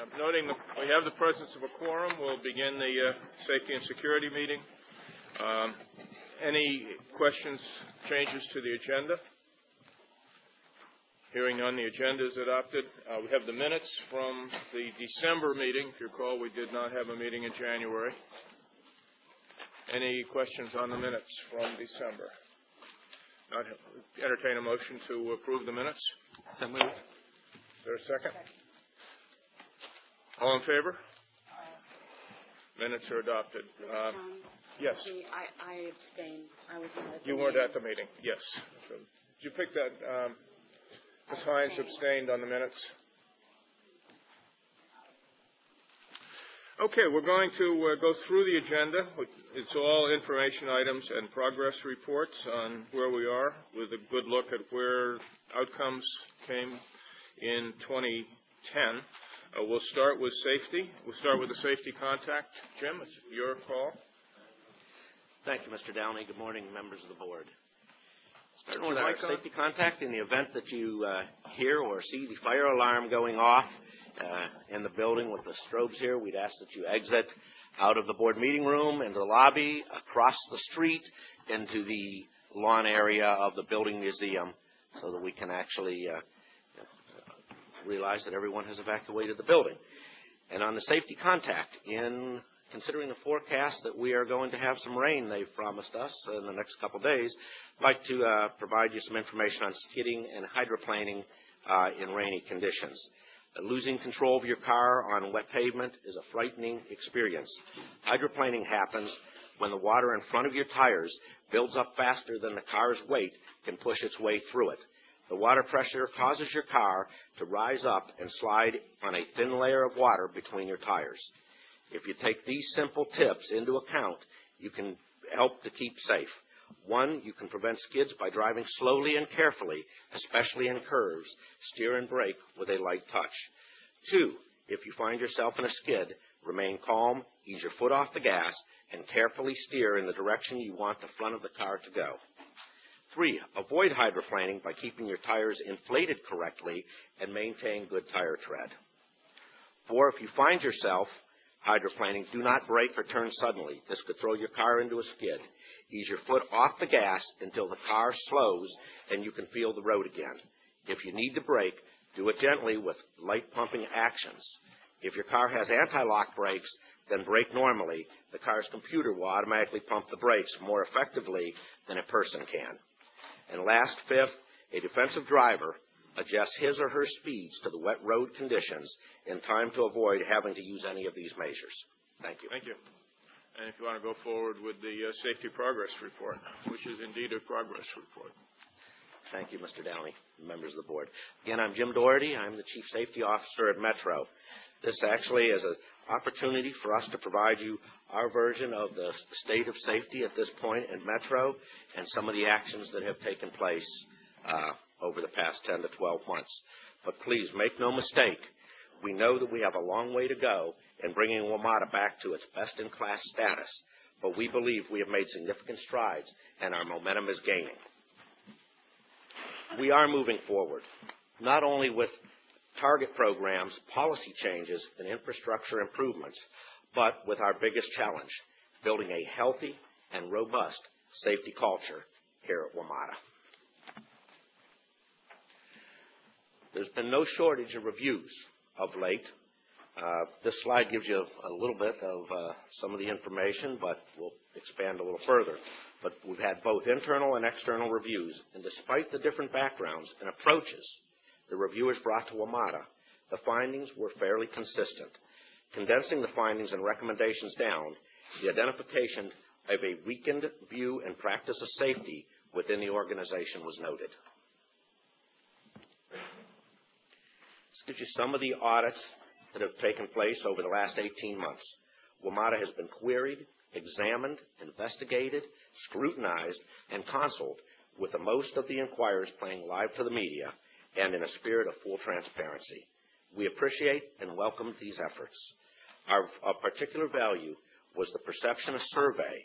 Noting that we have the presence of a quorum, we'll begin the Safety and Security meeting. Any questions, changes to the agenda? Hearing none, the agenda is adopted. We have the minutes from the December meeting. If you recall, we did not have a meeting in January. Any questions on the minutes from December? Not entertain a motion to approve the minutes. So moved. Is there a second? All in favor? Minutes are adopted. Yes. I abstain. I was not at the You weren't meeting. at the meeting. Yes. So, did you pick that? Ms. Hines abstained on the minutes. Okay, we're going to go through the agenda. It's all information items and progress reports on where we are, with a good look at where outcomes came in 2010. We'll start with safety. We'll start with the safety contact. Jim, it's your call. Thank you, Mr. Downey. Good morning, members of the board. Starting with our safety contact, in the event that you hear or see the fire alarm going off in the building with the strobes here, we'd ask that you exit out of the board meeting room into the lobby, across the street, into the lawn area of the building museum, so that we can actually realize that everyone has evacuated the building. And on the safety contact, in considering the forecast that we are going to have some rain they've promised us in the next couple of days, I'd like to provide you some information on skidding and hydroplaning in rainy conditions. Losing control of your car on wet pavement is a frightening experience. Hydroplaning happens when the water in front of your tires builds up faster than the car's weight can push its way through it. The water pressure causes your car to rise up and slide on a thin layer of water between your tires. If you take these simple tips into account, you can help to keep safe. 1, you can prevent skids by driving slowly and carefully, especially in curves. Steer and brake with a light touch. 2, if you find yourself in a skid, remain calm, ease your foot off the gas, and carefully steer in the direction you want the front of the car to go. 3, avoid hydroplaning by keeping your tires inflated correctly and maintain good tire tread. 4, if you find yourself hydroplaning, do not brake or turn suddenly. This could throw your car into a skid. Ease your foot off the gas until the car slows and you can feel the road again. If you need to brake, do it gently with light pumping actions. If your car has anti-lock brakes, then brake normally. The car's computer will automatically pump the brakes more effectively than a person can. And last, 5th, a defensive driver adjusts his or her speeds to the wet road conditions in time to avoid having to use any of these measures. Thank you. Thank you. And if you want to go forward with the safety progress report, which is indeed a progress report. Thank you, Mr. Downey, members of the board. Again, I'm Jim Doherty. I'm the Chief Safety Officer at Metro. This actually is an opportunity for us to provide you our version of the state of safety at this point in Metro and some of the actions that have taken place over the past 10 to 12 months. But please make no mistake, we know that we have a long way to go in bringing WMATA back to its best-in-class status, but we believe we have made significant strides and our momentum is gaining. We are moving forward, not only with target programs, policy changes, and infrastructure improvements, but with our biggest challenge, building a healthy and robust safety culture here at WMATA. There's been no shortage of reviews of late. This slide gives you a little bit of some of the information, but we'll expand a little further. But we've had both internal and external reviews, and despite the different backgrounds and approaches the reviewers brought to WMATA, the findings were fairly consistent. Condensing the findings and recommendations down, the identification of a weakened view and practice of safety within the organization was noted. This gives you some of the audits that have taken place over the last 18 months. WMATA has been queried, examined, investigated, scrutinized, and consulted, with the most of the inquirers playing live to the media and in a spirit of full transparency. We appreciate and welcome these efforts. Of particular value was the perception survey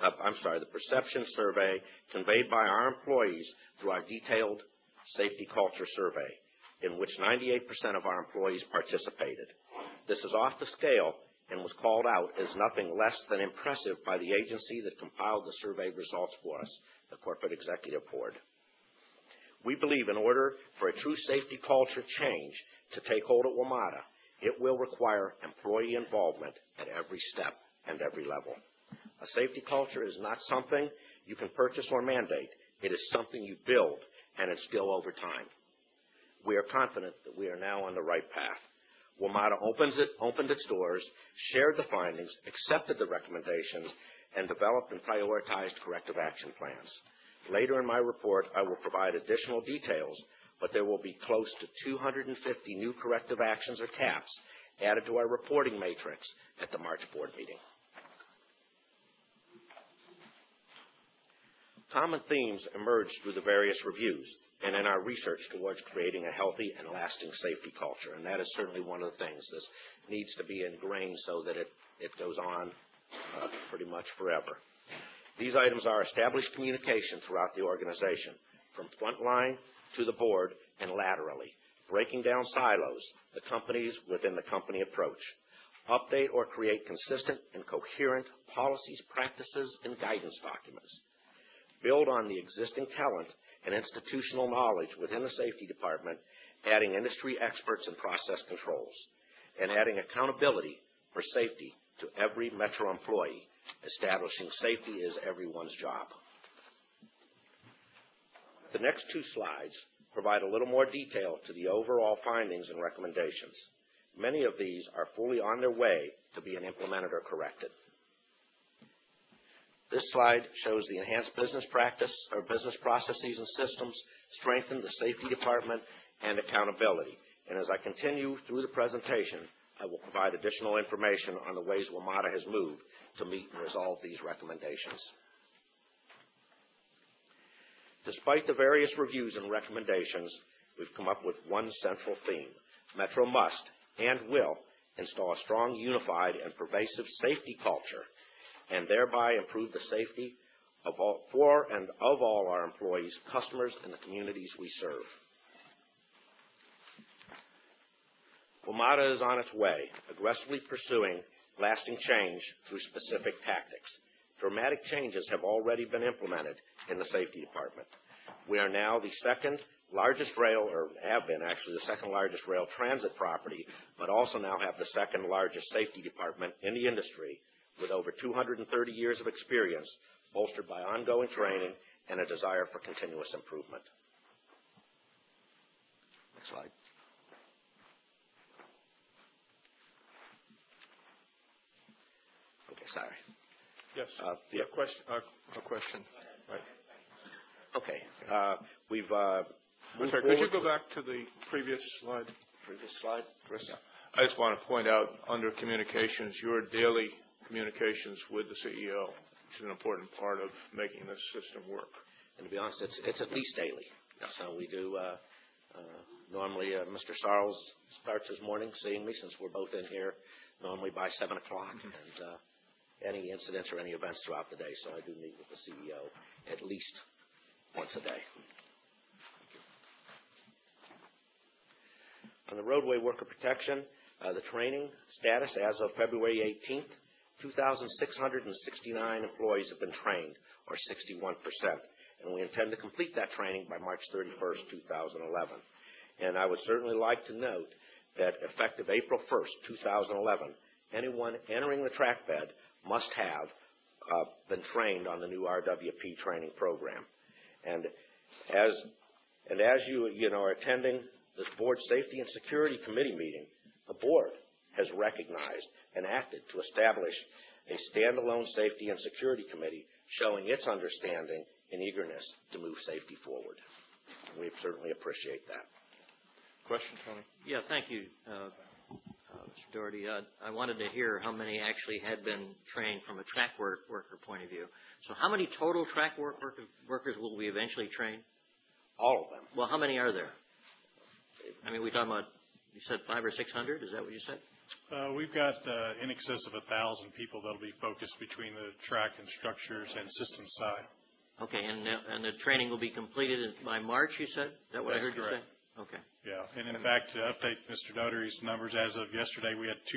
conveyed by our employees through our detailed safety culture survey, in which 98% of our employees participated. This is off the scale and was called out as nothing less than impressive by the agency that compiled the survey results for us, the Corporate Executive Board. We believe in order for a true safety culture change to take hold at WMATA, it will require employee involvement at every step and every level. A safety culture is not something you can purchase or mandate. It is something you build and instill over time. We are confident that we are now on the right path. WMATA opened its doors, shared the findings, accepted the recommendations, and developed and prioritized corrective action plans. Later in my report, I will provide additional details, but there will be close to 250 new corrective actions or CAPs added to our reporting matrix at the March board meeting. Common themes emerged through the various reviews and in our research towards creating a healthy and lasting safety culture, and that is certainly one of the things. This needs to be ingrained so that it goes on pretty much forever. These items are established communication throughout the organization, from frontline to the board and laterally, breaking down silos, the companies within the company approach, update or create consistent and coherent policies, practices, and guidance documents, build on the existing talent and institutional knowledge within the safety department, adding industry experts and process controls, and adding accountability for safety to every Metro employee. Establishing safety is everyone's job. The next two slides provide a little more detail to the overall findings and recommendations. Many of these are fully on their way to being implemented or corrected. This slide shows the enhanced business practice or business processes and systems, strengthen the safety department, and accountability. And as I continue through the presentation, I will provide additional information on the ways WMATA has moved to meet and resolve these recommendations. Despite the various reviews and recommendations, we've come up with one central theme. Metro must and will install a strong, unified, and pervasive safety culture and thereby improve the safety of all our employees, customers, and the communities we serve. WMATA is on its way, aggressively pursuing lasting change through specific tactics. Dramatic changes have already been implemented in the safety department. We are now the second largest rail, or have been actually the second largest rail transit property, but also now have the second largest safety department in the industry, with over 230 years of experience, bolstered by ongoing training and a desire for continuous improvement. Next slide. Okay, sorry. Yes. A question. Right. Okay. We've I'm sorry, could you go back to the previous slide? Previous slide, Chris? Yeah. I just want to point out, under communications, your daily communications with the CEO, which is an important part of making this system work. And to be honest, it's at least daily. Yeah. So we do, normally Mr. Sarles starts his morning seeing me, since we're both in here normally by 7 o'clock, and any incidents or any events throughout the day. So I do meet with the CEO at least once a day. On the roadway worker protection, the training status as of February 18th, 2,669 employees have been trained, or 61%, and we intend to complete that training by March 31st, 2011. And I would certainly like to note that effective April 1st, 2011, anyone entering the track bed must have been trained on the new RWP training program. And as you are attending this board safety and security committee meeting, the board has recognized and acted to establish a standalone safety and security committee, showing its understanding and eagerness to move safety forward. We certainly appreciate that. Question, Tony? Yeah, thank you, Mr. Doherty. I wanted to hear how many actually had been trained from a track worker point of view. So how many total track workers will we eventually train? All of them. Well, how many are there? I mean, we're talking about, you said 500 or 600? Is that what you said? We've got in excess of 1,000 people that'll be focused between the track and structures and systems side. Okay, and the training will be completed by March, you said? Is that what I heard you say? Okay. Yeah, and in fact, to update Mr. Dougherty's numbers, as of yesterday, we had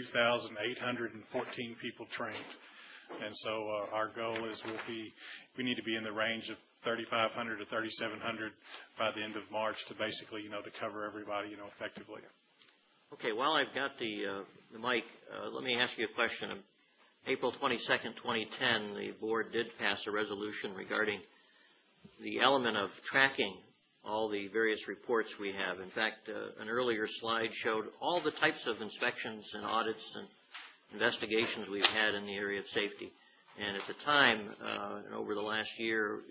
2,814 people trained. And so our goal is we need to be in the range of 3,500 to 3,700 by the end of March to basically, to cover everybody, effectively. Okay, while I've got the mic, let me ask you a question. On April 22nd, 2010, the board did pass a resolution regarding the element of tracking all the various reports we have. In fact, an earlier slide showed all the types of inspections and audits and investigations we've had in the area of safety. And at the time, and over the last year,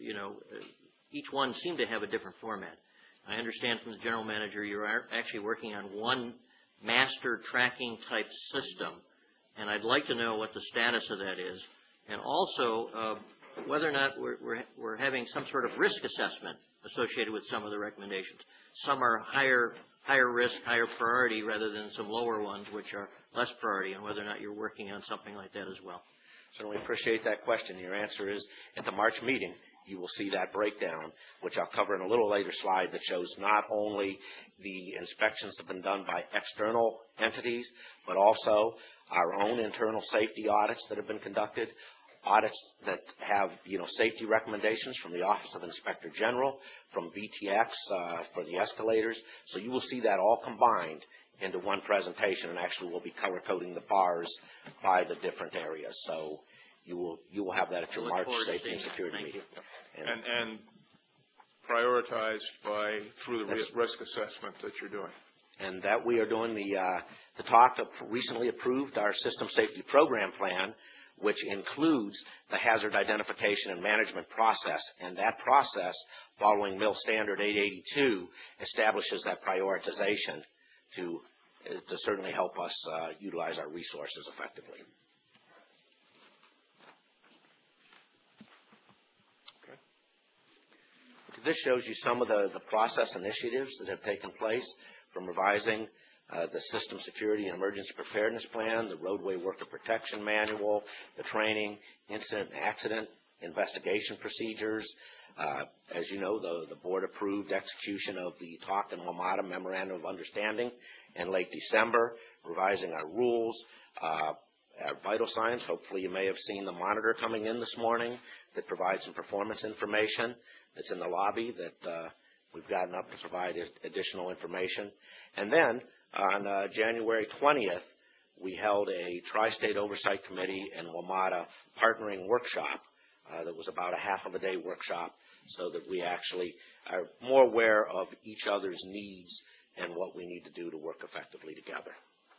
each one seemed to have a different format. I understand from the general manager you're actually working on one master tracking type system, and I'd like to know what the status of that is, and also whether or not we're having some sort of risk assessment associated with some of the recommendations. Some are higher risk, higher priority, rather than some lower ones which are less priority, and whether or not you're working on something like that as well. Certainly appreciate that question. Your answer is, at the March meeting, you will see that breakdown, which I'll cover in a little later slide, that shows not only the inspections that have been done by external entities, but also our own internal safety audits that have been conducted, audits that have, safety recommendations from the Office of Inspector General, from VTX for the escalators. So you will see that all combined into one presentation, and actually we'll be color coding the bars by the different areas. So you will have that at your March Safety and Security meeting. And prioritized through the risk assessment that you're doing. And that we are doing the TALC recently approved our System Safety Program Plan, which includes the hazard identification and management process. And that process, following MIL Standard 882, establishes that prioritization to certainly help us utilize our resources effectively. Okay. This shows you some of the process initiatives that have taken place, from revising the System Security and Emergency Preparedness Plan, the Roadway Worker Protection Manual, the training, incident and accident investigation procedures. As you know, the board approved execution of the TALC and WMATA Memorandum of Understanding in late December, revising our rules. Our vital signs, hopefully you may have seen the monitor coming in this morning that provides some performance information that's in the lobby that we've gotten up to provide additional information. And then on January 20th, we held a Tri-State Oversight Committee and WMATA partnering workshop that was about a half of a day workshop, so that we actually are more aware of each other's needs and what we need to do to work effectively together.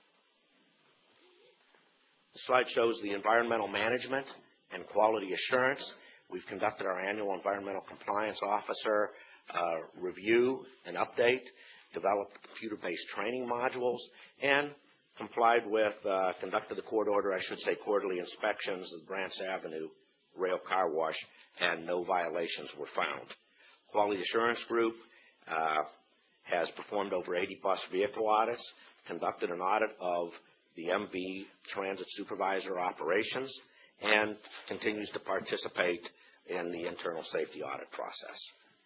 The slide shows the environmental management and quality assurance. We've conducted our annual environmental compliance officer review and update, developed computer-based training modules, and conducted the quarterly inspections of Brants Avenue Rail Car Wash, and no violations were found. Quality Assurance Group has performed over 80 bus vehicle audits, conducted an audit of the MV Transit Supervisor operations, and continues to participate in the internal safety audit process.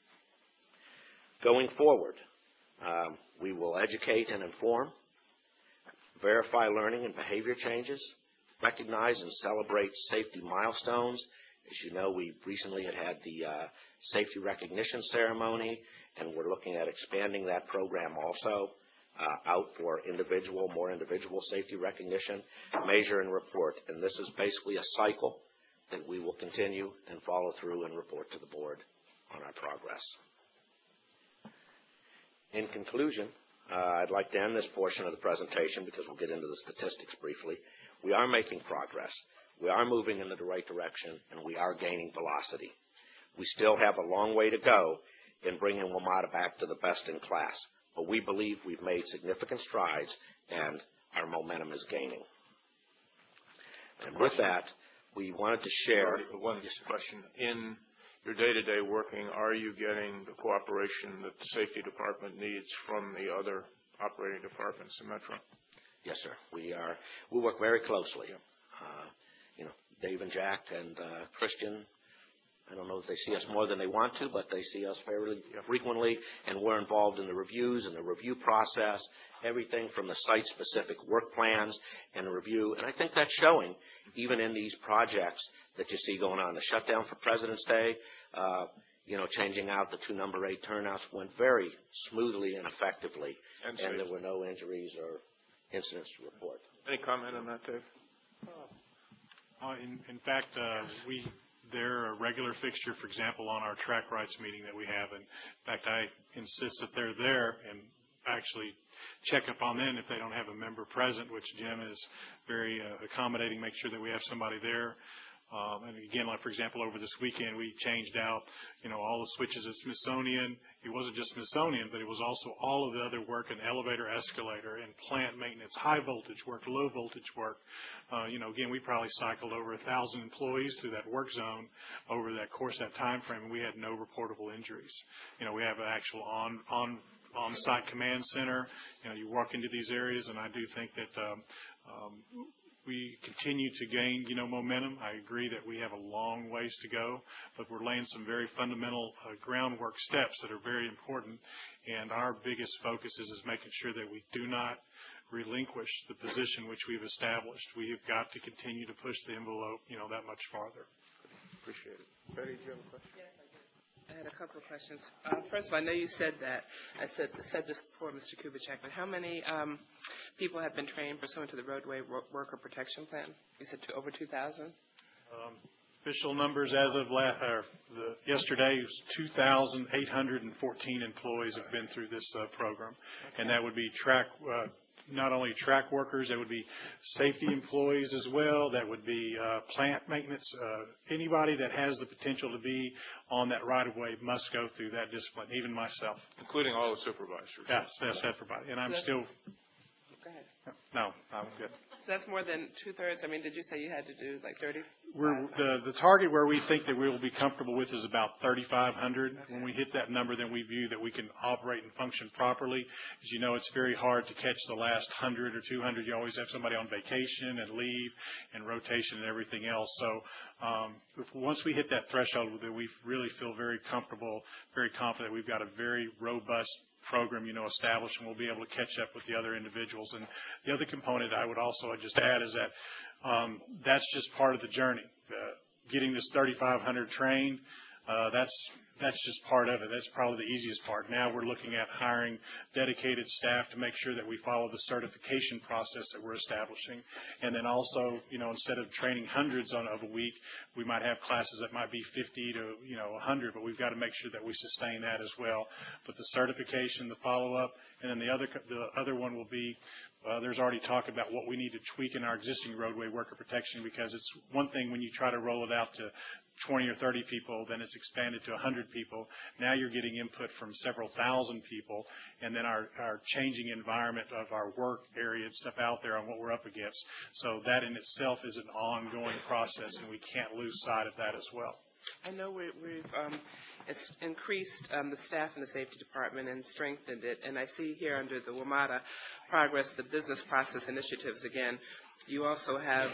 Going forward, we will educate and inform, verify learning and behavior changes, recognize and celebrate safety milestones. As you know, we recently had the safety recognition ceremony, and we're looking at expanding that program also out for more individual safety recognition, measure and report. And this is basically a cycle that we will continue and follow through and report to the board on our progress. In conclusion, I'd like to end this portion of the presentation, because we'll get into the statistics briefly. We are making progress. We are moving in the right direction, and we are gaining velocity. We still have a long way to go in bringing WMATA back to the best in class, but we believe we've made significant strides, and our momentum is gaining. And with that, we wanted to share one question. In your day-to-day working, are you getting the cooperation that the safety department needs from the other operating departments in Metro? Yes, sir. We work very closely. Dave and Jack and Christian I don't know if they see us more than they want to, but they see us fairly frequently, and we're involved in the reviews and the review process, everything from the site-specific work plans and the review. And I think that's showing even in these projects that you see going on. The shutdown for President's Day, changing out the 2 number 8 turnouts went very smoothly and effectively, and there were no injuries or incidents to report. Any comment on that, Dave? In fact, they're a regular fixture, for example, on our track rights meeting that we have. And in fact, I insist that they're there and actually check up on them if they don't have a member present, which Jim is very accommodating, make sure that we have somebody there. And again, like for example, over this weekend, we changed out, all the switches at Smithsonian. It wasn't just Smithsonian, but it was also all of the other work in elevator, escalator, and plant maintenance, high voltage work, low voltage work. Again, we probably cycled over 1,000 employees through that work zone over that course, that time frame, and we had no reportable injuries. We have an actual on-site command center. You walk into these areas, and I do think that we continue to gain, momentum. I agree that we have a long ways to go, but we're laying some very fundamental groundwork steps that are very important. And our biggest focus is making sure that we do not relinquish the position which we've established. We have got to continue to push the envelope, that much farther. Appreciate it. Betty, do you have a question? Yes, I do. I had a couple of questions. First of all, I know you said that. I said this before, Mr. Kubitschek, but how many people have been trained pursuant to the Roadway Worker Protection Plan? You said over 2,000? Official numbers as of yesterday was 2,814 employees have been through this program, and that would be not only track workers, that would be safety employees as well, that would be plant maintenance. Anybody that has the potential to be on that right-of-way must go through that discipline, even myself. Including all the supervisors. Yes, everybody. And I'm still... Go ahead. No, I'm good. So that's more than 2/3? I mean, did you say you had to do like 30? The target where we think that we will be comfortable with is about 3,500. Okay. When we hit that number, then we view that we can operate and function properly. As you know, it's very hard to catch the last 100 or 200. You always have somebody on vacation and leave and rotation and everything else. So once we hit that threshold, then we really feel very comfortable, very confident we've got a very robust program, established, and we'll be able to catch up with the other individuals. And the other component I would also just add is that that's just part of the journey. Getting this 3,500 trained, that's just part of it. That's probably the easiest part. Now we're looking at hiring dedicated staff to make sure that we follow the certification process that we're establishing. And then also, instead of training hundreds of a week, we might have classes that might be 50 to 100, but we've got to make sure that we sustain that as well. But the certification, the follow-up, and then the other one will be there's already talk about what we need to tweak in our existing roadway worker protection, because it's one thing when you try to roll it out to 20 or 30 people, then it's expanded to 100 people. Now you're getting input from several thousand people, and then our changing environment of our work area and stuff out there on what we're up against. So that in itself is an ongoing process, and we can't lose sight of that as well. I know we've increased the staff in the safety department and strengthened it, and I see here under the WMATA progress, the business process initiatives again. You also have,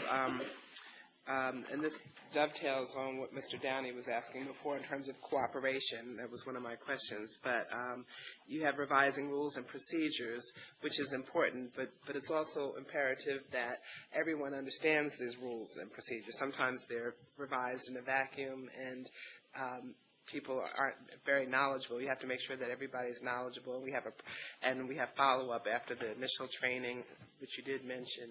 and this dovetails on what Mr. Downey was asking before in terms of cooperation. That was one of my questions. But you have revising rules and procedures, which is important, but it's also imperative that everyone understands these rules and procedures. Sometimes they're revised in a vacuum, and people aren't very knowledgeable. You have to make sure that everybody's knowledgeable, and we have follow-up after the initial training, which you did mention.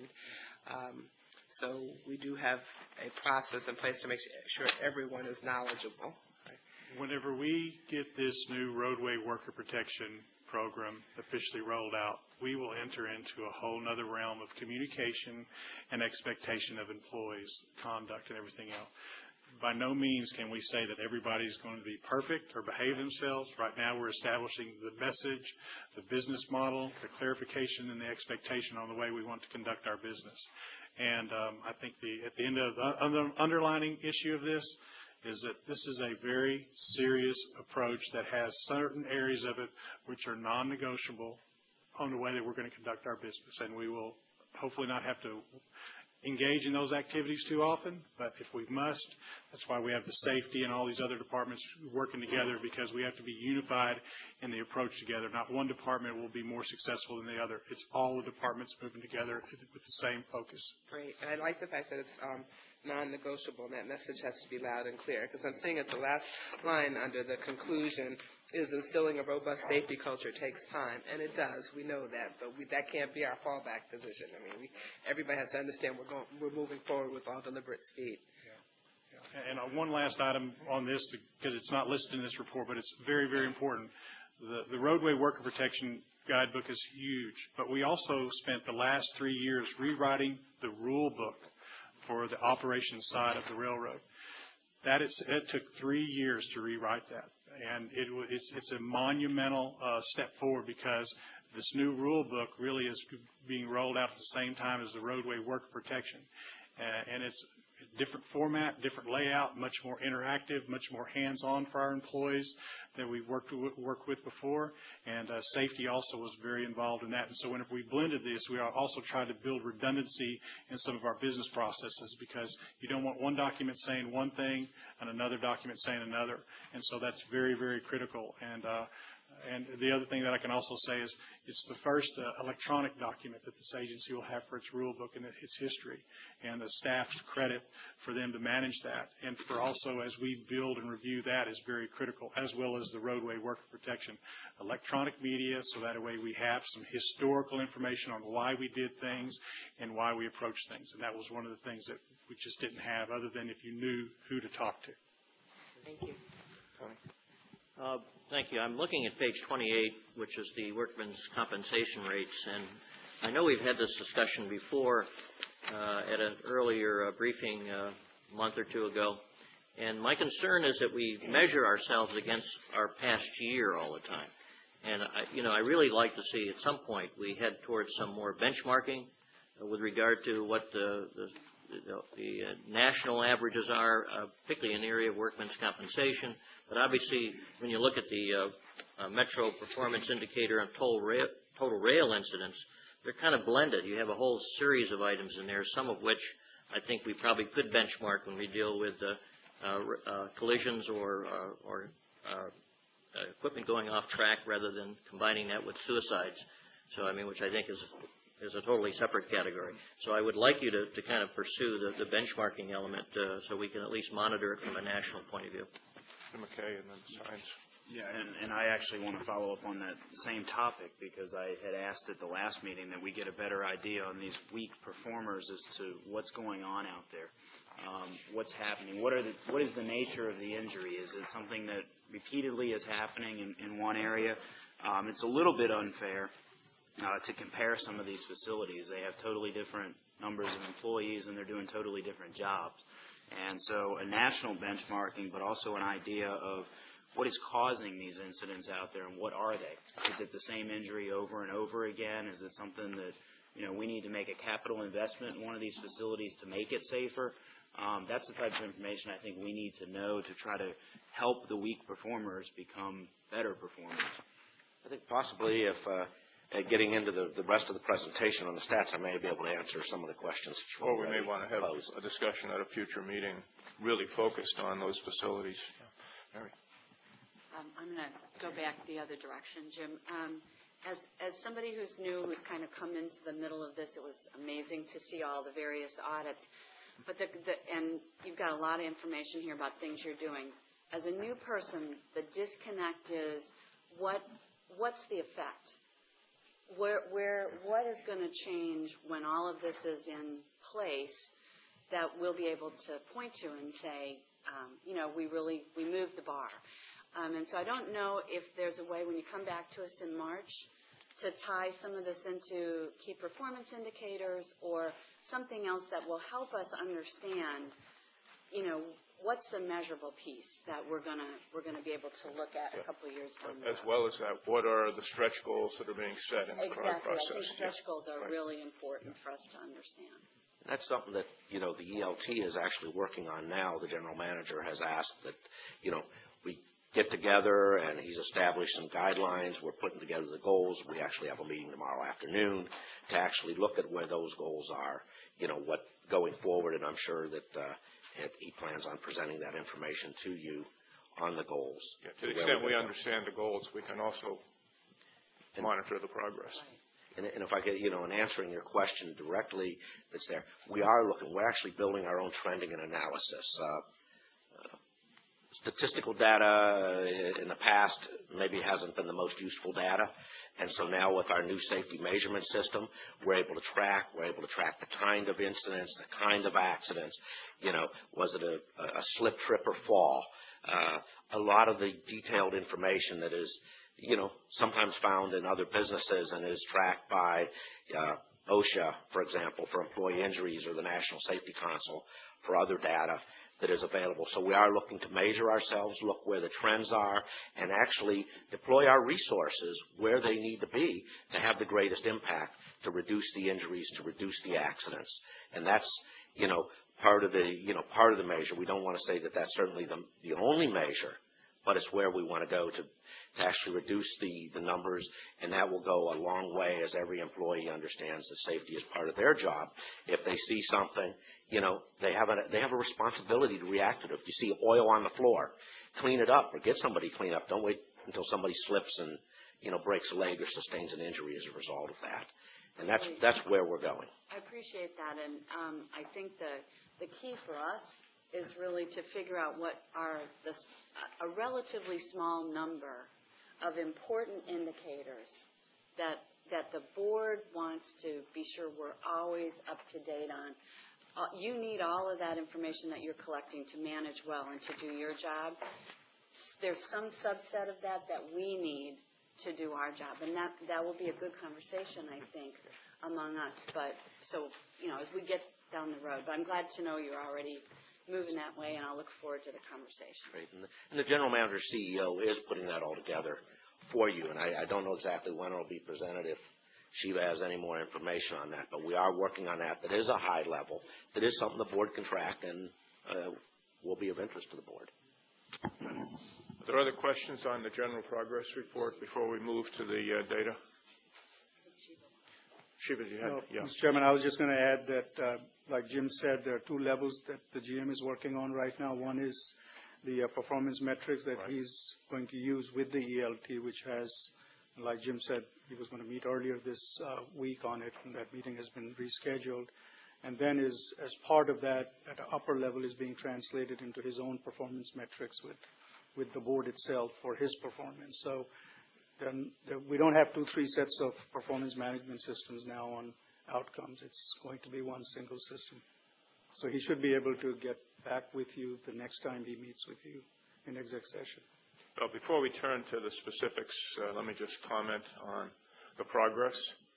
So we do have a process in place to make sure everyone is knowledgeable. Whenever we get this new roadway worker protection program officially rolled out, we will enter into a whole nother realm of communication and expectation of employees' conduct and everything else. By no means can we say that everybody's going to be perfect or behave themselves. Right now we're establishing the message, the business model, the clarification, and the expectation on the way we want to conduct our business. And I think at the end of the underlining issue of this is that this is a very serious approach that has certain areas of it which are non-negotiable on the way that we're going to conduct our business. And we will hopefully not have to engage in those activities too often, but if we must, that's why we have the safety and all these other departments working together, because we have to be unified in the approach together. Not one department will be more successful than the other. It's all the departments moving together with the same focus. Great, and I like the fact that it's non-negotiable, and that message has to be loud and clear, because I'm seeing at the last line under the conclusion is instilling a robust safety culture takes time, and it does. We know that, but that can't be our fallback position. I mean, everybody has to understand we're moving forward with all deliberate speed. And one last item on this, because it's not listed in this report, but it's very, very important. The roadway worker protection guidebook is huge, but we also spent the last 3 years rewriting the rule book for the operations side of the railroad. It took 3 years to rewrite that, and it's a monumental step forward, because this new rule book really is being rolled out at the same time as the roadway worker protection, and it's a different format, different layout, much more interactive, much more hands-on for our employees than we've worked with before, and safety also was very involved in that. And so whenever we blended this, we also tried to build redundancy in some of our business processes, because you don't want one document saying one thing and another document saying another, and so that's very, very critical. And the other thing that I can also say is it's the first electronic document that this agency will have for its rule book in its history, and the staff's credit for them to manage that, and for also as we build and review that is very critical, as well as the roadway worker protection. Electronic media, so that way we have some historical information on why we did things and why we approached things, and that was one of the things that we just didn't have, other than if you knew who to talk to. Thank you. Thank you. I'm looking at page 28, which is the workmen's compensation rates, and I know we've had this discussion before at an earlier briefing a month or two ago, and my concern is that we measure ourselves against our past year all the time. And I really like to see at some point we head towards some more benchmarking with regard to what the national averages are, particularly in the area of workmen's compensation. But obviously, when you look at the Metro Performance Indicator and total rail incidents, they're kind of blended. You have a whole series of items in there, some of which I think we probably could benchmark when we deal with collisions or equipment going off track, rather than combining that with suicides. So, I mean, which I think is a totally separate category. So I would like you to kind of pursue the benchmarking element so we can at least monitor it from a national point of view. McKay, and then Science. Yeah, and I actually want to follow up on that same topic, because I had asked at the last meeting that we get a better idea on these weak performers as to what's going on out there, what's happening, what is the nature of the injury. Is it something that repeatedly is happening in one area? It's a little bit unfair to compare some of these facilities. They have totally different numbers of employees, and they're doing totally different jobs. And so a national benchmarking, but also an idea of what is causing these incidents out there, and what are they? Is it the same injury over and over again? Is it something that, we need to make a capital investment in one of these facilities to make it safer? That's the type of information I think we need to know to try to help the weak performers become better performers. I think possibly if getting into the rest of the presentation on the stats, I may be able to answer some of the questions that you Or we may want to have a discussion at a future meeting really focused on those facilities. Mary. I'm going to go back the other direction, Jim. As somebody who's new, who's kind of come into the middle of this, it was amazing to see all the various audits. But and you've got a lot of information here about things you're doing. As a new person, the disconnect is what's the effect? What is going to change when all of this is in place that we'll be able to point to and say, we moved the bar. And so I don't know if there's a way when you come back to us in March to tie some of this into key performance indicators or something else that will help us understand, what's the measurable piece that we're gonna be able to look at a couple of years down the road. As well as that, what are the stretch goals that are being set in the current process? Exactly. I think stretch goals are really important for us to understand. That's something that, the ELT is actually working on now. The general manager has asked that, we get together, and he's established some guidelines. We're putting together the goals. We actually have a meeting tomorrow afternoon to actually look at where those goals are. what going forward, and I'm sure that he plans on presenting that information to you on the goals. Yeah, to the extent we understand the goals, we can also monitor the progress. And if I could, in answering your question directly, it's there. We're actually building our own trending and analysis. Statistical data in the past maybe hasn't been the most useful data. And so now with our new safety measurement system, we're able to track the kind of incidents, the kind of accidents, was it a slip, trip, or fall? A lot of the detailed information that is, sometimes found in other businesses and is tracked by OSHA, for example, for employee injuries, or the National Safety Council for other data that is available. So we are looking to measure ourselves, look where the trends are, and actually deploy our resources where they need to be to have the greatest impact, to reduce the injuries, to reduce the accidents. And that's, part of the measure. We don't want to say that that's certainly the only measure, but it's where we want to go to actually reduce the numbers, and that will go a long way as every employee understands that safety is part of their job. If they see something, they have a responsibility to react to it. If you see oil on the floor, clean it up or get somebody to clean up. Don't wait until somebody slips and, breaks a leg or sustains an injury as a result of that. And that's where we're going. I appreciate that, and I think the key for us is really to figure out what are a relatively small number of important indicators that the board wants to be sure we're always up to date on. You need all of that information that you're collecting to manage well and to do your job. There's some subset of that we need to do our job, and that will be a good conversation, I think, among us. But so, as we get down the road, but I'm glad to know you're already moving that way, and I'll look forward to the conversation. Great. And the general manager CEO is putting that all together for you, and I don't know exactly when it will be presented, if Shiva has any more information on that, but we are working on that. That is a high level. That is something the board can track and will be of interest to the board. Are there other questions on the general progress report before we move to the data? Shiva, do you have? Yeah. Mr. Chairman, I was just going to add that, like Jim said, there are two levels that the GM is working on right now. One is the performance metrics that he's going to use with the ELT, which has, like Jim said, he was going to meet earlier this week on it, and that meeting has been rescheduled. And then as part of that, at an upper level, is being translated into his own performance metrics with the board itself for his performance. So then we don't have 2-3 sets of performance management systems now on outcomes. It's going to be one single system. So he should be able to get back with you the next time he meets with you in exec session. Well, before we turn to the specifics, let me just comment on the progress.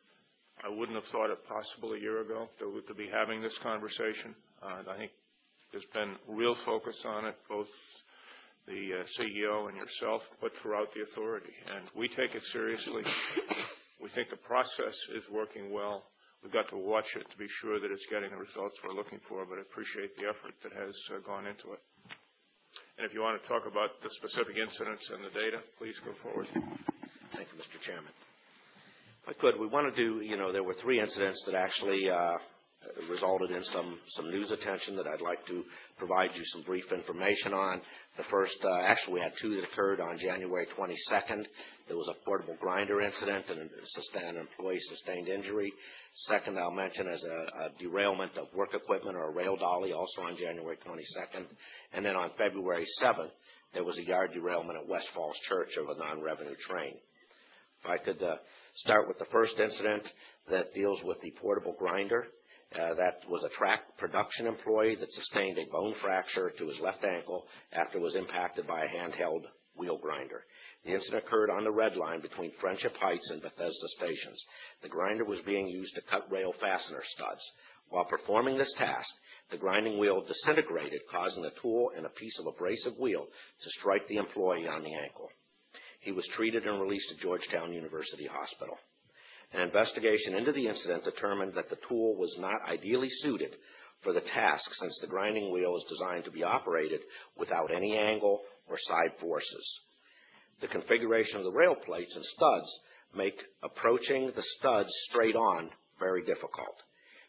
I wouldn't have thought it possible a year ago that we could be having this conversation. I think there's been real focus on it, both the CEO and yourself, but throughout the authority. And we take it seriously. We think the process is working well. We've got to watch it to be sure that it's getting the results we're looking for, but I appreciate the effort that has gone into it. And if you want to talk about the specific incidents and the data, please go forward. Thank you, Mr. Chairman. If I could, we want to do, there were 3 incidents that actually resulted in some news attention that I'd like to provide you some brief information on. The first, actually we had 2 that occurred on January 22nd. There was a portable grinder incident and an employee sustained injury. Second, I'll mention as a derailment of work equipment or a rail dolly, also on January 22nd. And then on February 7th, there was a yard derailment at West Falls Church of a non-revenue train. If I could start with the first incident that deals with the portable grinder. That was a track production employee that sustained a bone fracture to his left ankle after it was impacted by a handheld wheel grinder. The incident occurred on the red line between Friendship Heights and Bethesda stations. The grinder was being used to cut rail fastener studs. While performing this task, the grinding wheel disintegrated, causing the tool and a piece of abrasive wheel to strike the employee on the ankle. He was treated and released to Georgetown University Hospital. An investigation into the incident determined that the tool was not ideally suited for the task, since the grinding wheel is designed to be operated without any angle or side forces. The configuration of the rail plates and studs make approaching the studs straight on very difficult.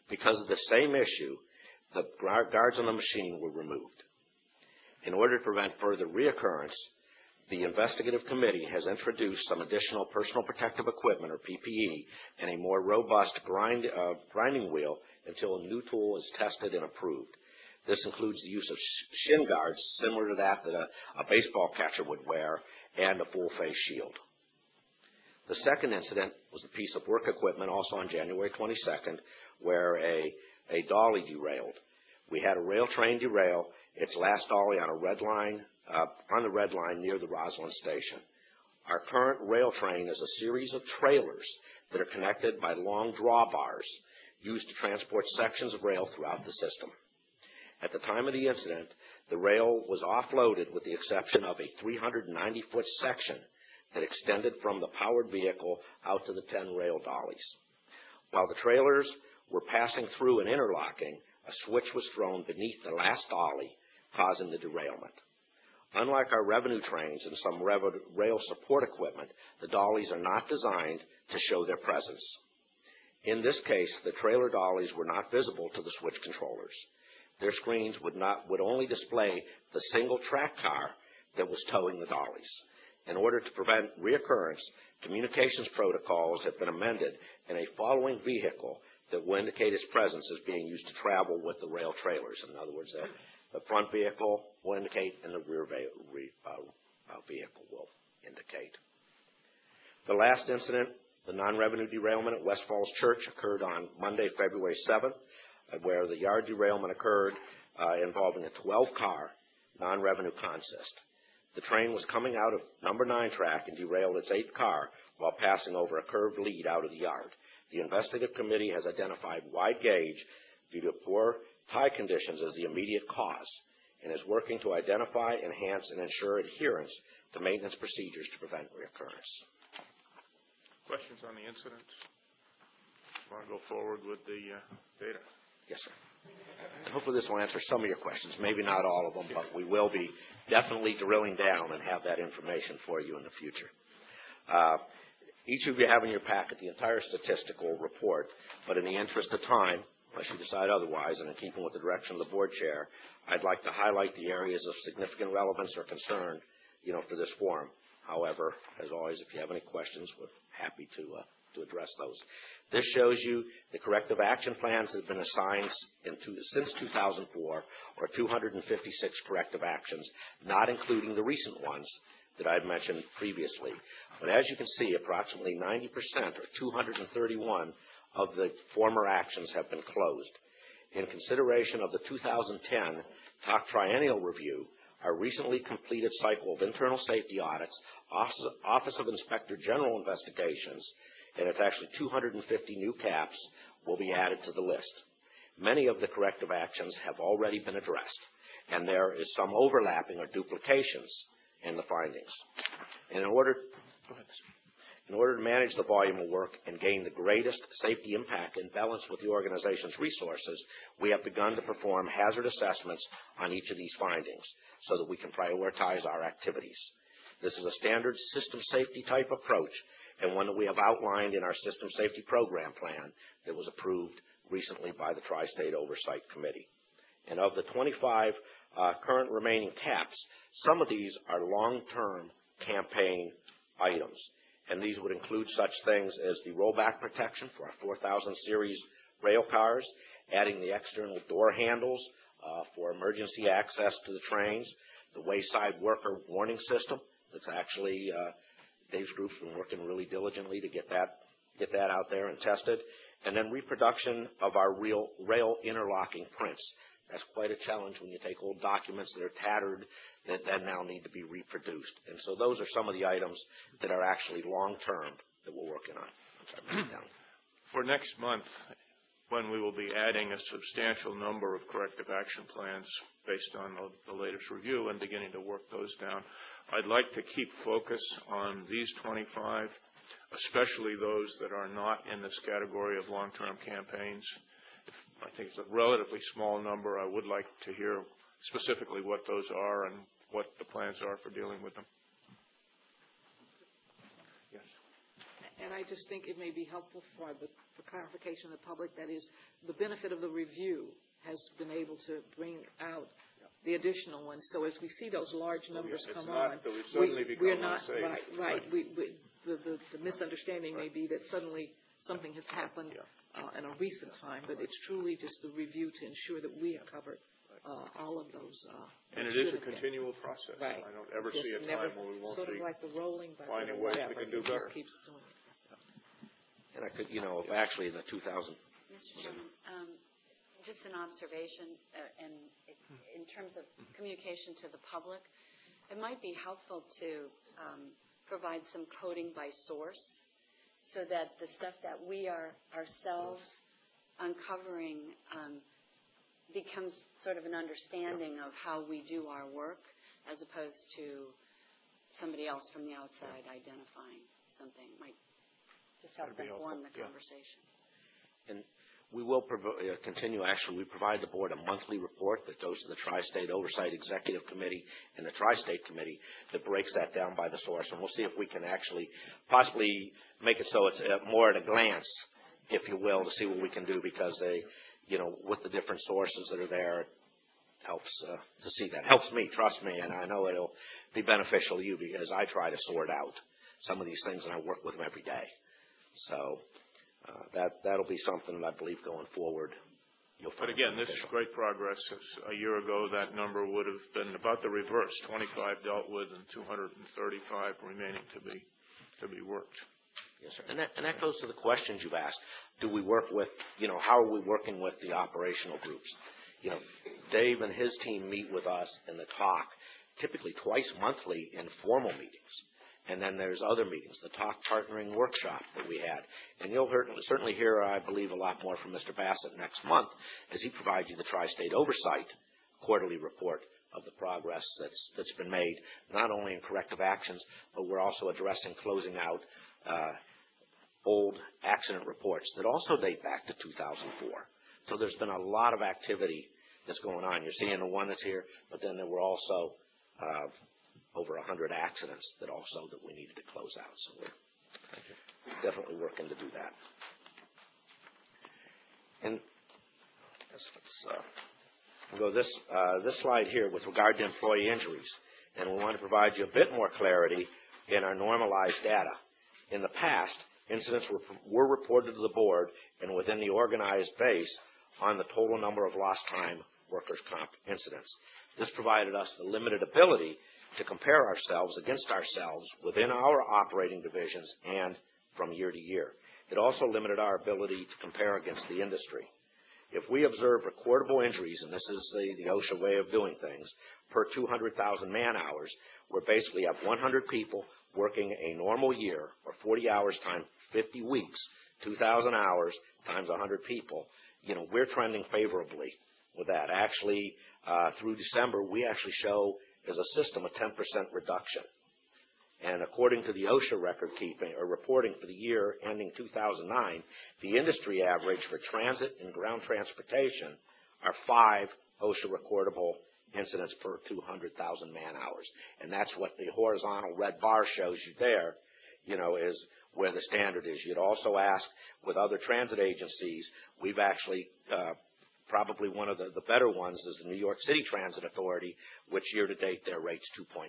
Because of the same issue, the guards on the machine were removed. In order to prevent further reoccurrence, the investigative committee has introduced some additional personal protective equipment, or PPE, and a more robust grinding wheel until a new tool is tested and approved. This includes the use of shin guards, similar to that a baseball catcher would wear, and a full-face shield. The second incident was a piece of work equipment, also on January 22nd, where a dolly derailed. We had a rail train derail its last dolly on the red line near the Roslyn station. Our current rail train is a series of trailers that are connected by long drawbars used to transport sections of rail throughout the system. At the time of the incident, the rail was offloaded with the exception of a 390-foot section that extended from the powered vehicle out to the 10 rail dollies. While the trailers were passing through and interlocking, a switch was thrown beneath the last dolly, causing the derailment. Unlike our revenue trains and some rail support equipment, the dollies are not designed to show their presence. In this case, the trailer dollies were not visible to the switch controllers. Their screens would only display the single track car that was towing the dollies. In order to prevent reoccurrence, communications protocols have been amended in a following vehicle that will indicate its presence as being used to travel with the rail trailers. In other words, the front vehicle will indicate and the rear vehicle will indicate. The last incident, the non-revenue derailment at West Falls Church, occurred on Monday, February 7th, where the yard derailment occurred involving a 12-car non-revenue consist. The train was coming out of number 9 track and derailed its 8th car while passing over a curved lead out of the yard. The investigative committee has identified wide gauge due to poor tie conditions as the immediate cause and is working to identify, enhance, and ensure adherence to maintenance procedures to prevent reoccurrence. Questions on the incident? Want to go forward with the data? Yes, sir. And hopefully this will answer some of your questions, maybe not all of them, but we will be definitely drilling down and have that information for you in the future. Each of you have in your packet the entire statistical report, but in the interest of time, unless you decide otherwise, and in keeping with the direction of the board chair, I'd like to highlight the areas of significant relevance or concern, for this forum. However, as always, if you have any questions, we're happy to address those. This shows you the corrective action plans that have been assigned since 2004, or 256 corrective actions, not including the recent ones that I've mentioned previously. But as you can see, approximately 90%, or 231, of the former actions have been closed. In consideration of the 2010 TOC Triennial Review, our recently completed cycle of internal safety audits, Office of Inspector General investigations, and it's actually 250 new caps, will be added to the list. Many of the corrective actions have already been addressed, and there is some overlapping or duplications in the findings. And in order to manage the volume of work and gain the greatest safety impact and balance with the organization's resources, we have begun to perform hazard assessments on each of these findings so that we can prioritize our activities. This is a standard system safety type approach and one that we have outlined in our system safety program plan that was approved recently by the Tri-State Oversight Committee. And of the 25 current remaining caps, some of these are long-term campaign items. And these would include such things as the rollback protection for our 4000 series rail cars, adding the external door handles for emergency access to the trains, the wayside worker warning system. That's actually, Dave's group's been working really diligently to get that out there and tested. And then reproduction of our rail interlocking prints. That's quite a challenge when you take old documents that are tattered that then now need to be reproduced. And so those are some of the items that are actually long-term that we're working on. I'm sorry, write it down. For next month, when we will be adding a substantial number of corrective action plans based on the latest review and beginning to work those down, I'd like to keep focus on these 25, especially those that are not in this category of long-term campaigns. I think it's a relatively small number. I would like to hear specifically what those are and what the plans are for dealing with them. Yes. And I just think it may be helpful for clarification of the public, that is, the benefit of the review has been able to bring out the additional ones. So as we see those large numbers come on, we're not, right. The misunderstanding may be that suddenly something has happened in a recent time, but it's truly just the review to ensure that we have covered all of those. And it is a continual process. Right. I don't ever see a time when we won't sort of be like the rolling, but finding ways we can do it better. just keeps doing it. And I could, actually in the 2000. Mr. Chairman, just an observation, and in terms of communication to the public, it might be helpful to provide some coding by source so that the stuff that we are ourselves uncovering becomes sort of an understanding of how we do our work, as opposed to somebody else from the outside identifying something. Might just help inform the conversation. And we will continue, actually, we provide the board a monthly report that goes to the Tri-State Oversight Executive Committee and the Tri-State Committee that breaks that down by the source. And we'll see if we can actually possibly make it so it's more at a glance, if you will, to see what we can do, because they, with the different sources that are there, it helps to see that. Helps me, trust me, and I know it'll be beneficial to you because I try to sort out some of these things and I work with them every day. So that'll be something that I believe going forward you'll find. But again, this is great progress. A year ago, that number would have been about the reverse: 25 dealt with and 235 remaining to be worked. Yes, sir. And that goes to the questions you've asked. Do we work with, how are we working with the operational groups? Dave and his team meet with us in the talk, typically twice monthly in formal meetings. And then there's other meetings, the talk partnering workshop that we had. And you'll certainly hear, I believe, a lot more from Mr. Bassett next month as he provides you the Tri-State Oversight quarterly report of the progress that's been made, not only in corrective actions, but we're also addressing closing out old accident reports that also date back to 2004. So there's been a lot of activity that's going on. You're seeing the one that's here, but then there were also over 100 accidents that we needed to close out. So we're definitely working to do that. And let's go this slide here with regard to employee injuries. And we want to provide you a bit more clarity in our normalized data. In the past, incidents were reported to the board and within the organized base on the total number of lost time workers' comp incidents. This provided us the limited ability to compare ourselves against ourselves within our operating divisions and from year to year. It also limited our ability to compare against the industry. If we observe recordable injuries, and this is the OSHA way of doing things, per 200,000 man-hours, we basically have 100 people working a normal year, or 40 hours times 50 weeks, 2,000 hours times 100 people, we're trending favorably with that. Actually, through December, we actually show as a system a 10% reduction. And according to the OSHA reporting for the year ending 2009, the industry average for transit and ground transportation are 5 OSHA recordable incidents per 200,000 man-hours. And that's what the horizontal red bar shows you there, is where the standard is. You'd also ask with other transit agencies, we've actually probably one of the better ones is the New York City Transit Authority, which year-to-date their rate's 2.96.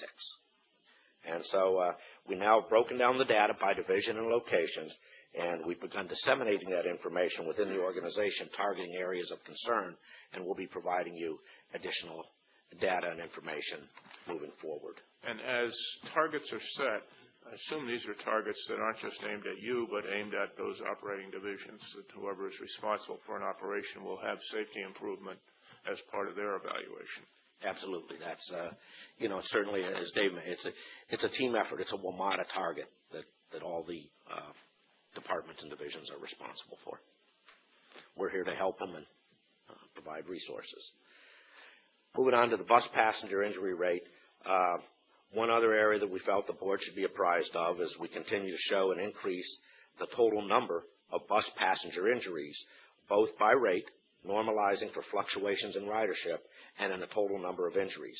And so we now have broken down the data by division and locations, and we've begun disseminating that information within the organization, targeting areas of concern, and we'll be providing you additional data and information moving forward. And as targets are set, I assume these are targets that aren't just aimed at you, but aimed at those operating divisions, that whoever is responsible for an operation will have safety improvement as part of their evaluation. Absolutely. That's, certainly, as Dave mentioned, it's a team effort. It's a WMATA target that all the departments and divisions are responsible for. We're here to help them and provide resources. Moving on to the bus passenger injury rate, one other area that we felt the board should be apprised of is we continue to show and increase the total number of bus passenger injuries, both by rate, normalizing for fluctuations in ridership, and in the total number of injuries.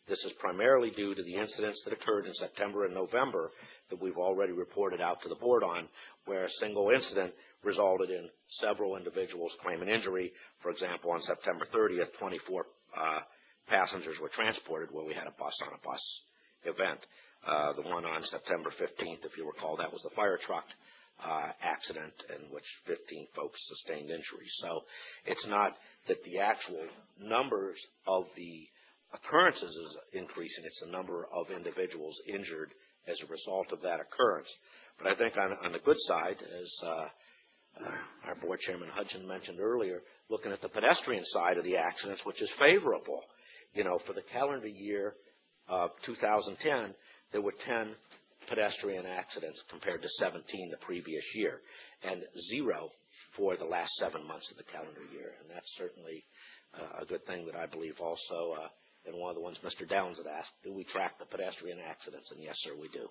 This is primarily due to the incidents that occurred in September and November that we've already reported out to the board on, where a single incident resulted in several individuals claiming injury. For example, on September 30th, 24 passengers were transported where we had a bus-on-a-bus event. The one on September 15th, if you recall, that was the fire truck accident in which 15 folks sustained injuries. So it's not that the actual numbers of the occurrences is increasing, it's the number of individuals injured as a result of that occurrence. But I think on the good side, as our board chairman Hudson mentioned earlier, looking at the pedestrian side of the accidents, which is favorable. You know, for the calendar year of 2010, there were 10 pedestrian accidents compared to 17 the previous year, and 0 for the last 7 months of the calendar year. And that's certainly a good thing that I believe also, and one of the ones Mr. Downs had asked, do we track the pedestrian accidents? And yes, sir, we do.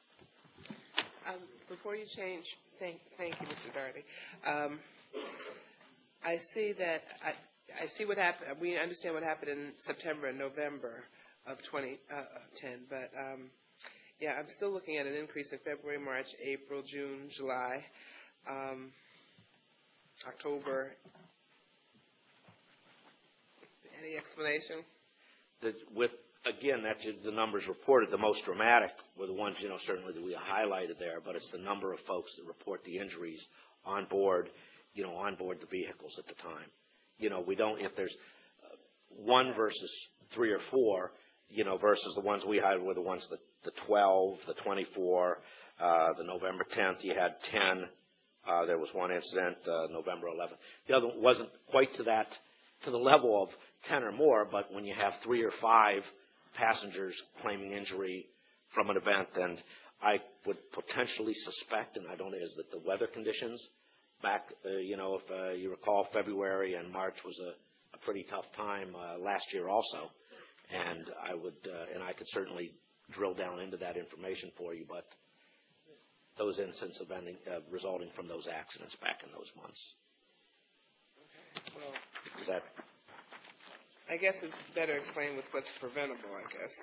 Before you change, thank you, Mr. Doherty. I see that, I see what happened, we understand what happened in September and November of 2010, but yeah, I'm still looking at an increase in February, March, April, June, July, October. Any explanation? Again, that's the numbers reported. The most dramatic were the ones, you know, certainly that we highlighted there, but it's the number of folks that report the injuries on board, you know, on board the vehicles at the time. You know, we don't, if there's 1 versus 3 or 4, you know, versus the ones we highlighted were the ones that the 12, the 24, the November 10th, you had 10. There was one incident, November 11th. The other wasn't quite to the level of 10 or more, but when you have 3 or 5 passengers claiming injury from an event, and I would potentially suspect, and I don't know, is that the weather conditions back, you know, if you recall, February and March was a pretty tough time last year also, and I could certainly drill down into that information for you, but those incidents resulting from those accidents back in those months. Okay. Well, Is that? I guess it's better explained with what's preventable, I guess.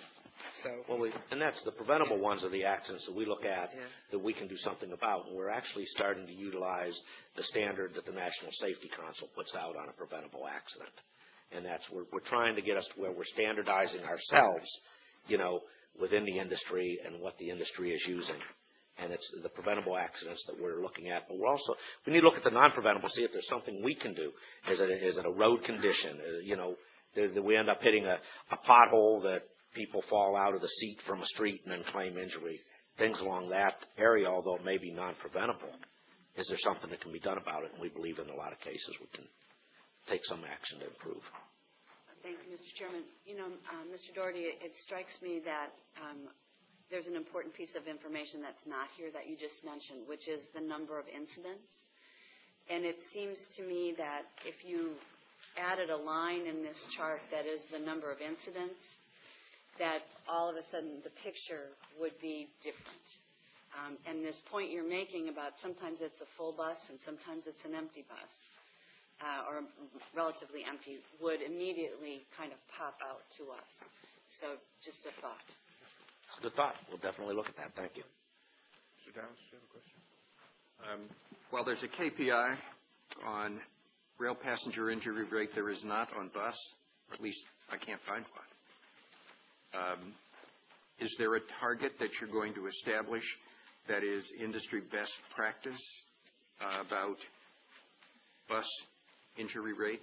And that's the preventable ones are the accidents that we look at that we can do something about. And we're actually starting to utilize the standard that the National Safety Council puts out on a preventable accident. And that's, we're trying to get us to where we're standardizing ourselves, you know, within the industry and what the industry is using. And it's the preventable accidents that we're looking at. But we need to look at the non-preventable, see if there's something we can do. Is it a road condition? You know, do we end up hitting a pothole that people fall out of the seat from a street and then claim injury? Things along that area, although it may be non-preventable. Is there something that can be done about it? And we believe in a lot of cases we can take some action to improve. Thank you, Mr. Chairman. You know, Mr. Doherty, it strikes me that there's an important piece of information that's not here that you just mentioned, which is the number of incidents. And it seems to me that if you added a line in this chart that is the number of incidents, that all of a sudden the picture would be different. And this point you're making about sometimes it's a full bus and sometimes it's an empty bus, or relatively empty, would immediately kind of pop out to us. So just a thought. It's a good thought. We'll definitely look at that. Thank you. Mr. Downs, do you have a question? Well, there's a KPI on rail passenger injury rate. There is not on bus, or at least I can't find one. Is there a target that you're going to establish that is industry best practice about bus injury rates?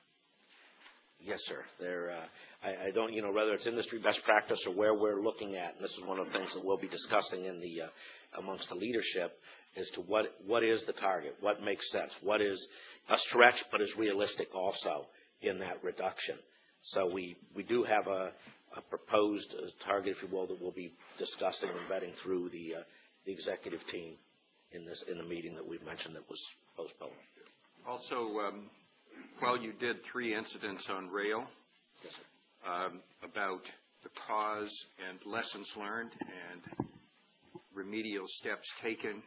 Yes, sir. I don't, you know, whether it's industry best practice or where we're looking at, and this is one of the things that we'll be discussing in the amongst the leadership, as to what is the target, what makes sense, what is a stretch but is realistic also in that reduction. So we do have a proposed target, if you will, that we'll be discussing and vetting through the executive team in the meeting that we've mentioned that was postponed. Also, while you did 3 incidents on rail, yes, sir, about the cause and lessons learned and remedial steps taken,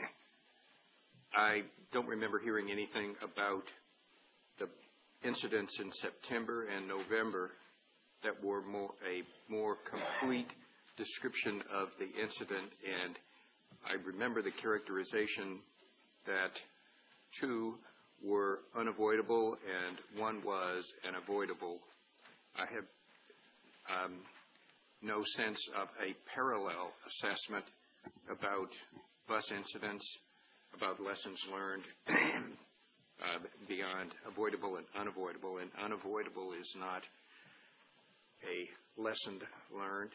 I don't remember hearing anything about the incidents in September and November that were a more complete description of the incident, and I remember the characterization that 2 were unavoidable and 1 was an avoidable. I have no sense of a parallel assessment about bus incidents, about lessons learned beyond avoidable and unavoidable, and unavoidable is not a lesson learned.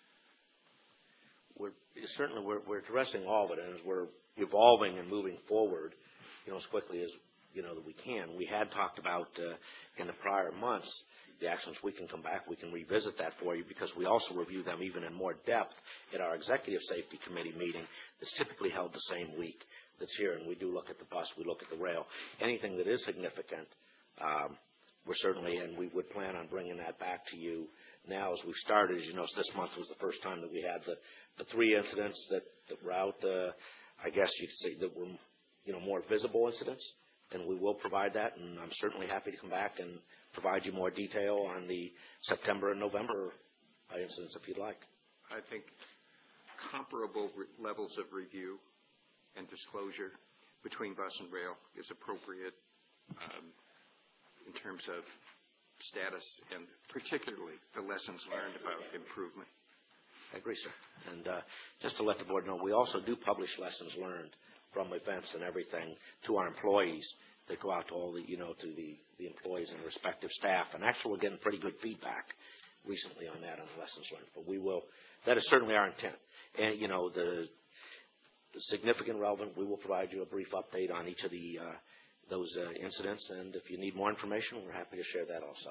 We're addressing all of it, and as we're evolving and moving forward, as quickly as that we can. We had talked about in the prior months the actions. We can come back, we can revisit that for you, because we also review them even in more depth at our Executive Safety Committee meeting that's typically held the same week that's here, and we do look at the bus, we look at the rail. Anything that is significant, we're certainly, and we would plan on bringing that back to you now as we've started. As you know, this month was the first time that we had the 3 incidents that were out, I guess you could say, that were more visible incidents, and we will provide that, and I'm certainly happy to come back and provide you more detail on the September and November incidents if you'd like. I think comparable levels of review and disclosure between bus and rail is appropriate in terms of status and particularly the lessons learned about improvement. I agree, sir. And just to let the board know, we also do publish lessons learned from events and everything to our employees. They go out to all the, to the employees and respective staff. And actually, we're getting pretty good feedback recently on that, on the lessons learned. But we will, that is certainly our intent. And, the significant relevant, we will provide you a brief update on each of those incidents. And if you need more information, we're happy to share that also.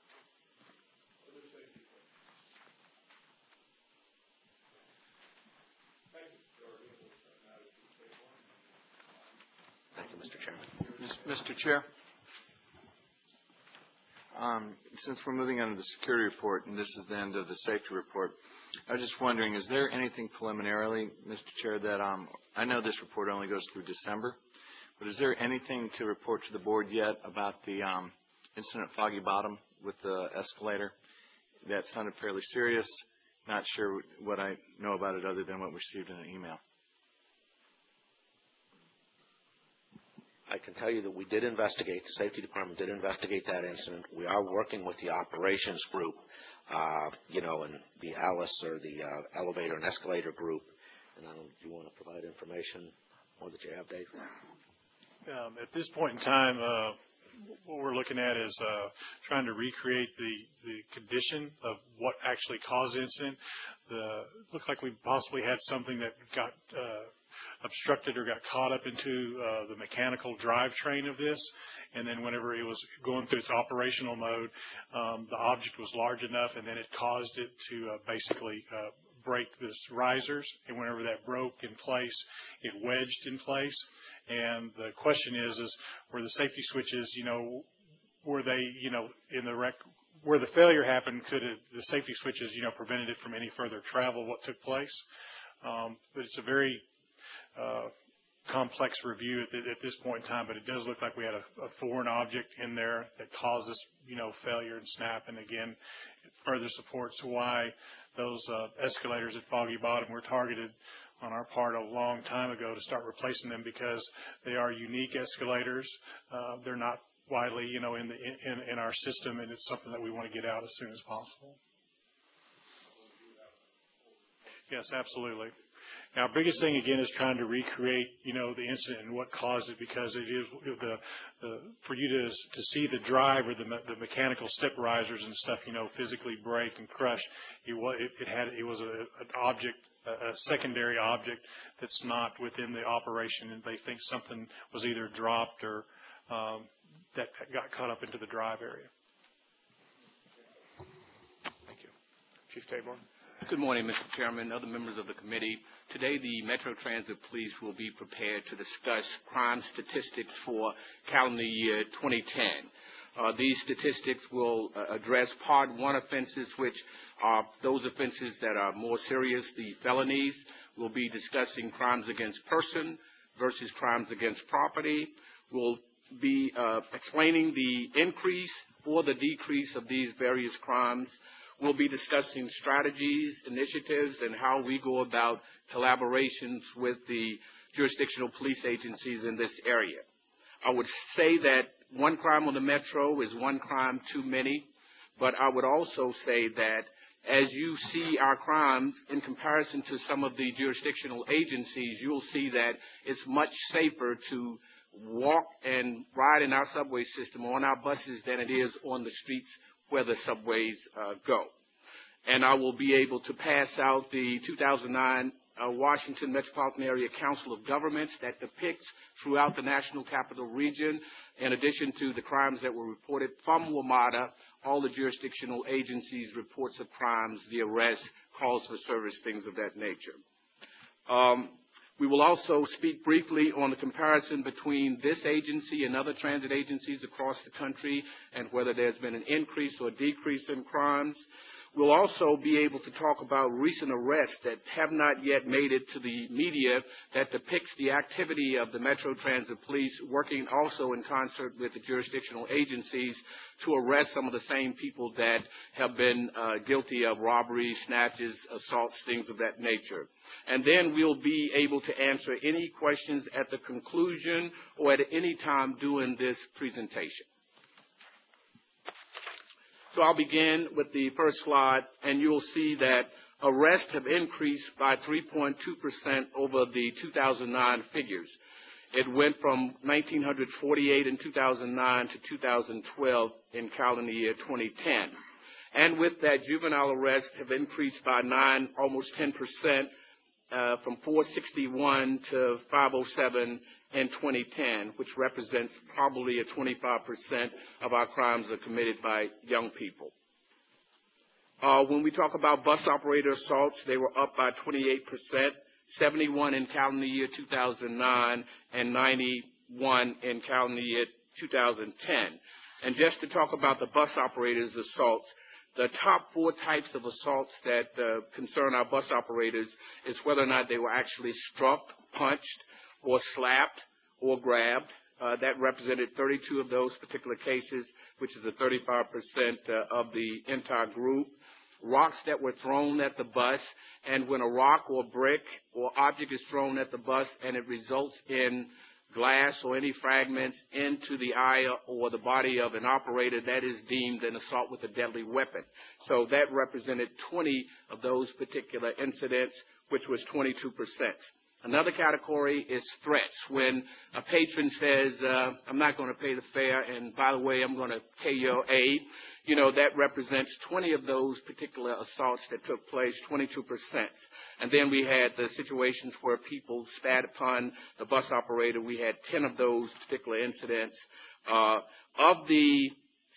Thank you, Mr. Chairman. Mr. Chair, since we're moving on to the security report, and this is the end of the safety report, I was just wondering, is there anything preliminarily, Mr. Chair, that I know this report only goes through December, but is there anything to report to the board yet about the incident at Foggy Bottom with the escalator? That sounded fairly serious. Not sure what I know about it other than what we received in an email. I can tell you that we did investigate, the safety department did investigate that incident. We are working with the operations group, and the ALICE or the elevator and escalator group. And I don't know, do you want to provide information more that you have, Dave? At this point in time, what we're looking at is trying to recreate the condition of what actually caused the incident. Looked like we possibly had something that got obstructed or got caught up into the mechanical drivetrain of this, and then whenever it was going through its operational mode, the object was large enough, and then it caused it to basically break this risers, and whenever that broke in place, it wedged in place. And the question is were the safety switches, were they, in the wreck, where the failure happened, the safety switches, prevented it from any further travel, what took place? But it's a very complex review at this point in time, but it does look like we had a foreign object in there that caused this, failure and snap. And again, it further supports why those escalators at Foggy Bottom were targeted on our part a long time ago to start replacing them, because they are unique escalators. They're not widely, in our system, and it's something that we want to get out as soon as possible. Yes, absolutely. Now, our biggest thing, again, is trying to recreate, the incident and what caused it, because it is for you to see the drive or the mechanical step risers and stuff, physically break and crush. It was an object, a secondary object that's not within the operation, and they think something was either dropped or that got caught up into the drive area. Thank you. Chief Taborn. Good morning, Mr. Chairman, other members of the committee. Today, the Metro Transit Police will be prepared to discuss crime statistics for calendar year 2010. These statistics will address Part 1 offenses, which are those offenses that are more serious, the felonies. We'll be discussing crimes against person versus crimes against property. We'll be explaining the increase or the decrease of these various crimes. We'll be discussing strategies, initiatives, and how we go about collaborations with the jurisdictional police agencies in this area. I would say that one crime on the Metro is one crime too many, but I would also say that as you see our crimes in comparison to some of the jurisdictional agencies, you'll see that it's much safer to walk and ride in our subway system on our buses than it is on the streets where the subways go. And I will be able to pass out the 2009 Washington Metropolitan Area Council of Governments that depicts throughout the National Capital Region, in addition to the crimes that were reported from WMATA, all the jurisdictional agencies, reports of crimes, the arrests, calls for service, things of that nature. We will also speak briefly on the comparison between this agency and other transit agencies across the country and whether there's been an increase or decrease in crimes. We'll also be able to talk about recent arrests that have not yet made it to the media that depicts the activity of the Metro Transit Police working also in concert with the jurisdictional agencies to arrest some of the same people that have been guilty of robberies, snatches, assaults, things of that nature. And then we'll be able to answer any questions at the conclusion or at any time during this presentation. So I'll begin with the first slide, and you'll see that arrests have increased by 3.2% over the 2009 figures. It went from 1,948 in 2009 to 2012 in calendar year 2010. And with that, juvenile arrests have increased by almost 10%, from 461 to 507 in 2010, which represents probably a 25% of our crimes are committed by young people. When we talk about bus operator assaults, they were up by 28%, 71 in calendar year 2009 and 91 in calendar year 2010. And just to talk about the bus operators' assaults, the top 4 types of assaults that concern our bus operators is whether or not they were actually struck, punched, or slapped, or grabbed. That represented 32 of those particular cases, which is a 35% of the entire group. Rocks that were thrown at the bus, and when a rock or brick or object is thrown at the bus and it results in glass or any fragments into the eye or the body of an operator, that is deemed an assault with a deadly weapon. So that represented 20 of those particular incidents, which was 22%. Another category is threats. When a patron says, I'm not going to pay the fare, and by the way, I'm going to KOA, that represents 20 of those particular assaults that took place, 22%. And then we had the situations where people spat upon the bus operator. We had 10 of those particular incidents. Of the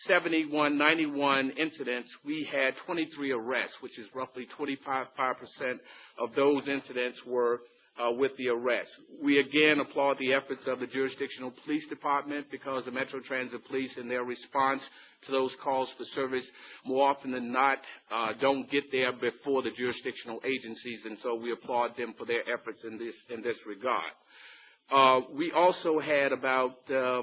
91 incidents, we had 23 arrests, which is roughly 25% of those incidents were with the arrest. We again applaud the efforts of the jurisdictional police department, because the Metro Transit Police, in their response to those calls for service, more often than not don't get there before the jurisdictional agencies, and so we applaud them for their efforts in this regard. We also had about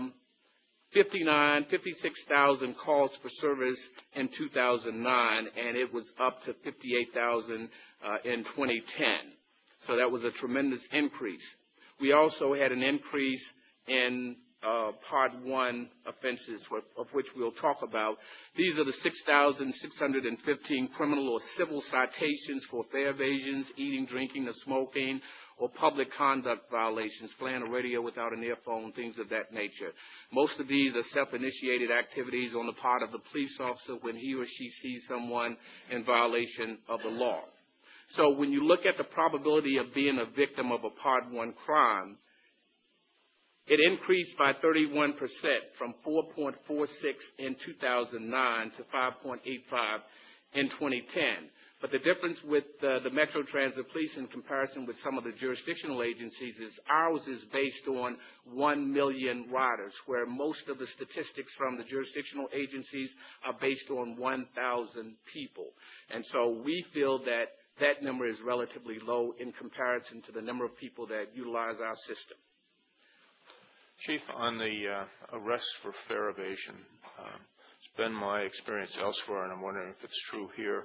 56,000 calls for service in 2009, and it was up to 58,000 in 2010. So that was a tremendous increase. We also had an increase in Part 1 offenses, of which we'll talk about. These are the 6,615 criminal or civil citations for fare evasions, eating, drinking, or smoking, or public conduct violations, playing a radio without an earphone, things of that nature. Most of these are self-initiated activities on the part of the police officer when he or she sees someone in violation of the law. So when you look at the probability of being a victim of a Part 1 crime, it increased by 31% from 4.46 in 2009 to 5.85 in 2010. But the difference with the Metro Transit Police in comparison with some of the jurisdictional agencies is ours is based on 1 million riders, where most of the statistics from the jurisdictional agencies are based on 1,000 people. And so we feel that that number is relatively low in comparison to the number of people that utilize our system. Chief, on the arrests for fare evasion, been my experience elsewhere, and I'm wondering if it's true here.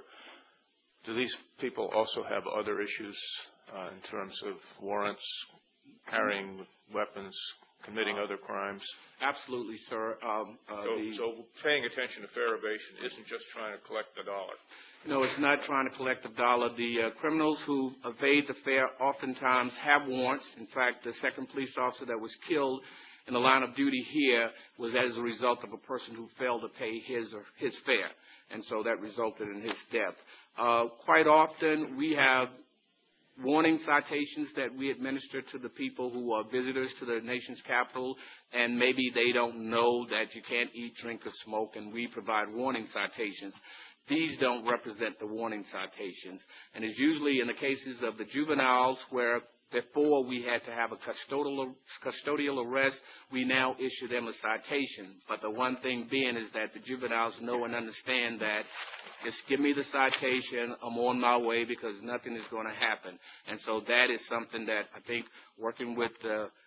Do these people also have other issues in terms of warrants, carrying weapons, committing other crimes? Absolutely, sir. So paying attention to fair evasion isn't just trying to collect the dollar. No, it's not trying to collect a dollar. The criminals who evade the fare oftentimes have warrants. In fact, the second police officer that was killed in the line of duty here was as a result of a person who failed to pay his fare, and so that resulted in his death. Quite often, we have warning citations that we administer to the people who are visitors to the nation's capital, and maybe they don't know that you can't eat, drink, or smoke, and we provide warning citations. These don't represent the warning citations, and it's usually in the cases of the juveniles where before we had to have a custodial arrest, we now issue them a citation. But the one thing being is that the juveniles know and understand that just give me the citation, I'm on my way because nothing is going to happen. And so that is something that I think working with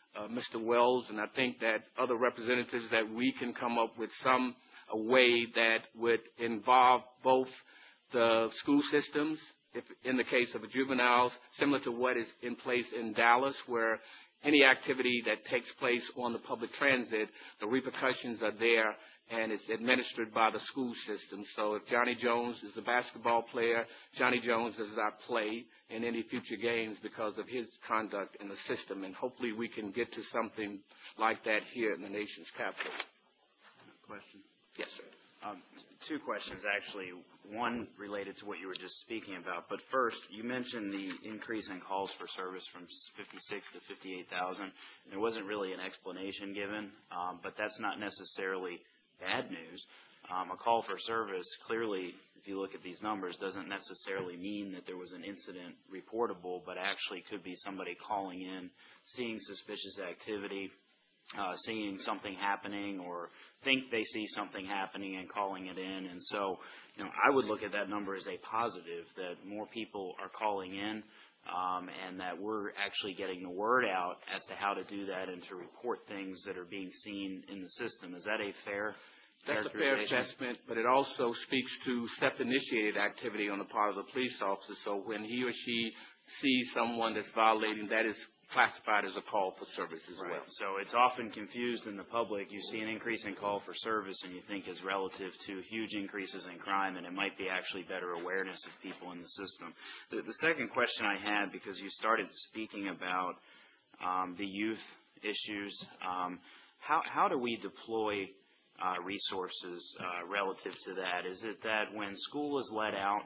Mr. Wells, and I think that other representatives, that we can come up with a way that would involve both the school systems, if in the case of juveniles, similar to what is in place in Dallas, where any activity that takes place on the public transit, the repercussions are there, and it's administered by the school system. So if Johnny Jones is a basketball player, Johnny Jones does not play in any future games because of his conduct in the system, and hopefully we can get to something like that here in the nation's capital. Question? Yes, sir. Two questions, actually. One related to what you were just speaking about. But first, you mentioned the increase in calls for service from 56 to 58,000. There wasn't really an explanation given, but that's not necessarily bad news. A call for service, clearly, if you look at these numbers, doesn't necessarily mean that there was an incident reportable, but actually could be somebody calling in, seeing suspicious activity, seeing something happening, or think they see something happening and calling it in. And so, I would look at that number as a positive, that more people are calling in, and that we're actually getting the word out as to how to do that and to report things that are being seen in the system. Is that a fair That's a fair assessment, but it also speaks to self-initiated activity on the part of the police officer. So when he or she sees someone that's violating, that is classified as a call for service as well. So it's often confused in the public. You see an increase in call for service and you think it's relative to huge increases in crime, and it might be actually better awareness of people in the system. The second question I had, because you started speaking about the youth issues, how do we deploy resources relative to that? Is it that when school is let out,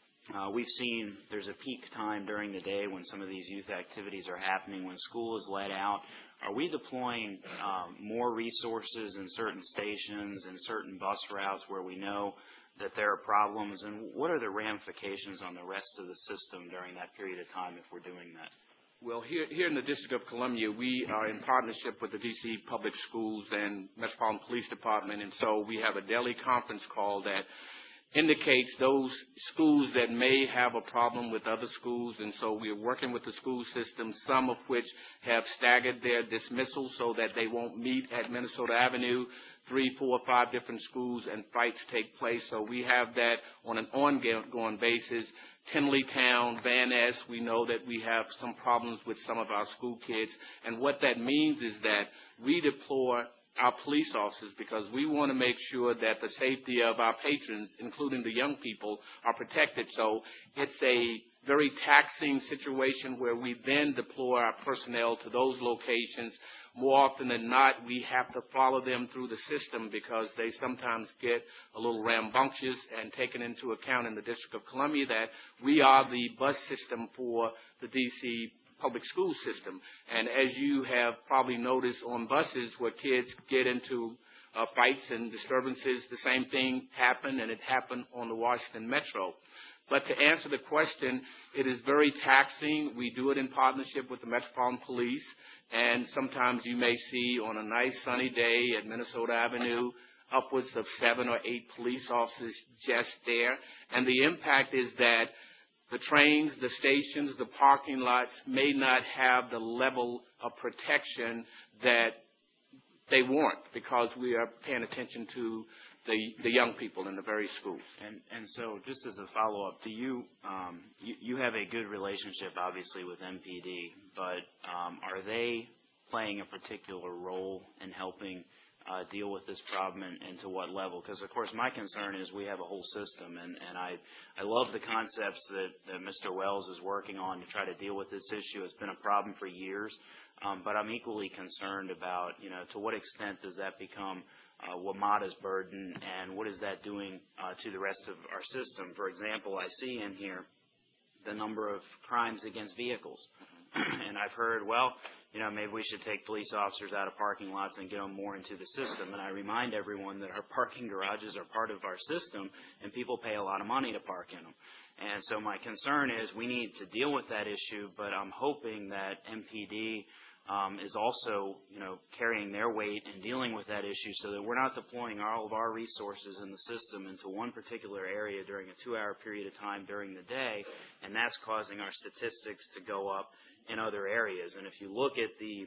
we've seen there's a peak time during the day when some of these youth activities are happening. When school is let out, are we deploying more resources in certain stations and certain bus routes where we know that there are problems? And what are the ramifications on the rest of the system during that period of time if we're doing that? Well, here in the District of Columbia, we are in partnership with the D.C. Public Schools and Metropolitan Police Department, and so we have a daily conference call that indicates those schools that may have a problem with other schools, and so we are working with the school system, some of which have staggered their dismissal so that they won't meet at Minnesota Avenue, 3, 4, 5 different schools, and fights take place. So we have that on an ongoing basis. Tinleytown, Van Ness, we know that we have some problems with some of our school kids, and what that means is that we deploy our police officers because we want to make sure that the safety of our patrons, including the young people, are protected. So it's a very taxing situation where we then deploy our personnel to those locations. More often than not, we have to follow them through the system because they sometimes get a little rambunctious, and taken into account in the District of Columbia that we are the bus system for the D.C. public school system. And as you have probably noticed on buses where kids get into fights and disturbances, the same thing happened, and it happened on the Washington Metro. But to answer the question, it is very taxing. We do it in partnership with the Metropolitan Police, and sometimes you may see on a nice sunny day at Minnesota Avenue upwards of 7 or 8 police officers just there. And the impact is that the trains, the stations, the parking lots may not have the level of protection that they warrant because we are paying attention to the young people in the various schools. And so, just as a follow-up, do you, you have a good relationship, obviously, with MPD, but are they playing a particular role in helping deal with this problem, and to what level? Because, of course, my concern is we have a whole system, and I love the concepts that Mr. Wells is working on to try to deal with this issue. It's been a problem for years, but I'm equally concerned about, to what extent does that become WMATA's burden, and what is that doing to the rest of our system? For example, I see in here the number of crimes against vehicles, and I've heard, well, maybe we should take police officers out of parking lots and get them more into the system. And I remind everyone that our parking garages are part of our system, and people pay a lot of money to park in them. And so my concern is we need to deal with that issue, but I'm hoping that MPD is also, carrying their weight and dealing with that issue so that we're not deploying all of our resources in the system into one particular area during a 2-hour period of time during the day, and that's causing our statistics to go up in other areas. And if you look at the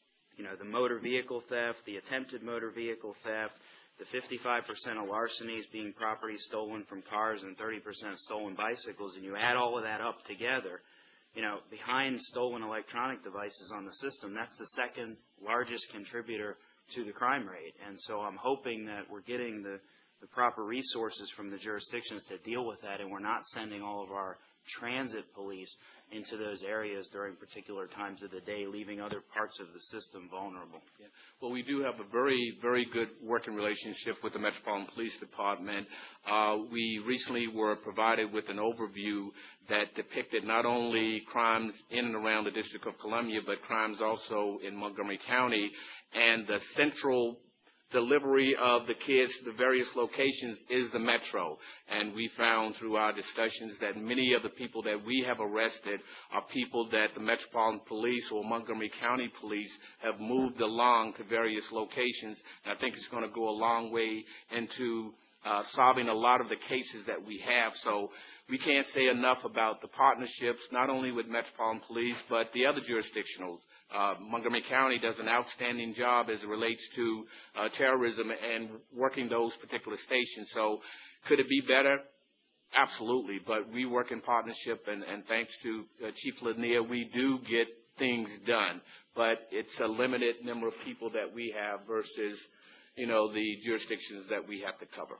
motor vehicle theft, the attempted motor vehicle theft, the 55% of larcenies being property stolen from cars and 30% stolen bicycles, and you add all of that up together, behind stolen electronic devices on the system, that's the second largest contributor to the crime rate. And so I'm hoping that we're getting the proper resources from the jurisdictions to deal with that, and we're not sending all of our transit police into those areas during particular times of the day, leaving other parts of the system vulnerable. Yeah. Well, we do have a very, very good working relationship with the Metropolitan Police Department. We recently were provided with an overview that depicted not only crimes in and around the District of Columbia, but crimes also in Montgomery County, and the central delivery of the kids to the various locations is the Metro. And we found through our discussions that many of the people that we have arrested are people that the Metropolitan Police or Montgomery County Police have moved along to various locations. And I think it's going to go a long way into solving a lot of the cases that we have. So we can't say enough about the partnerships, not only with Metropolitan Police, but the other jurisdictionals. Montgomery County does an outstanding job as it relates to terrorism and working those particular stations. So could it be better? Absolutely. But we work in partnership, and thanks to Chief Lanier, we do get things done. But it's a limited number of people that we have versus, the jurisdictions that we have to cover.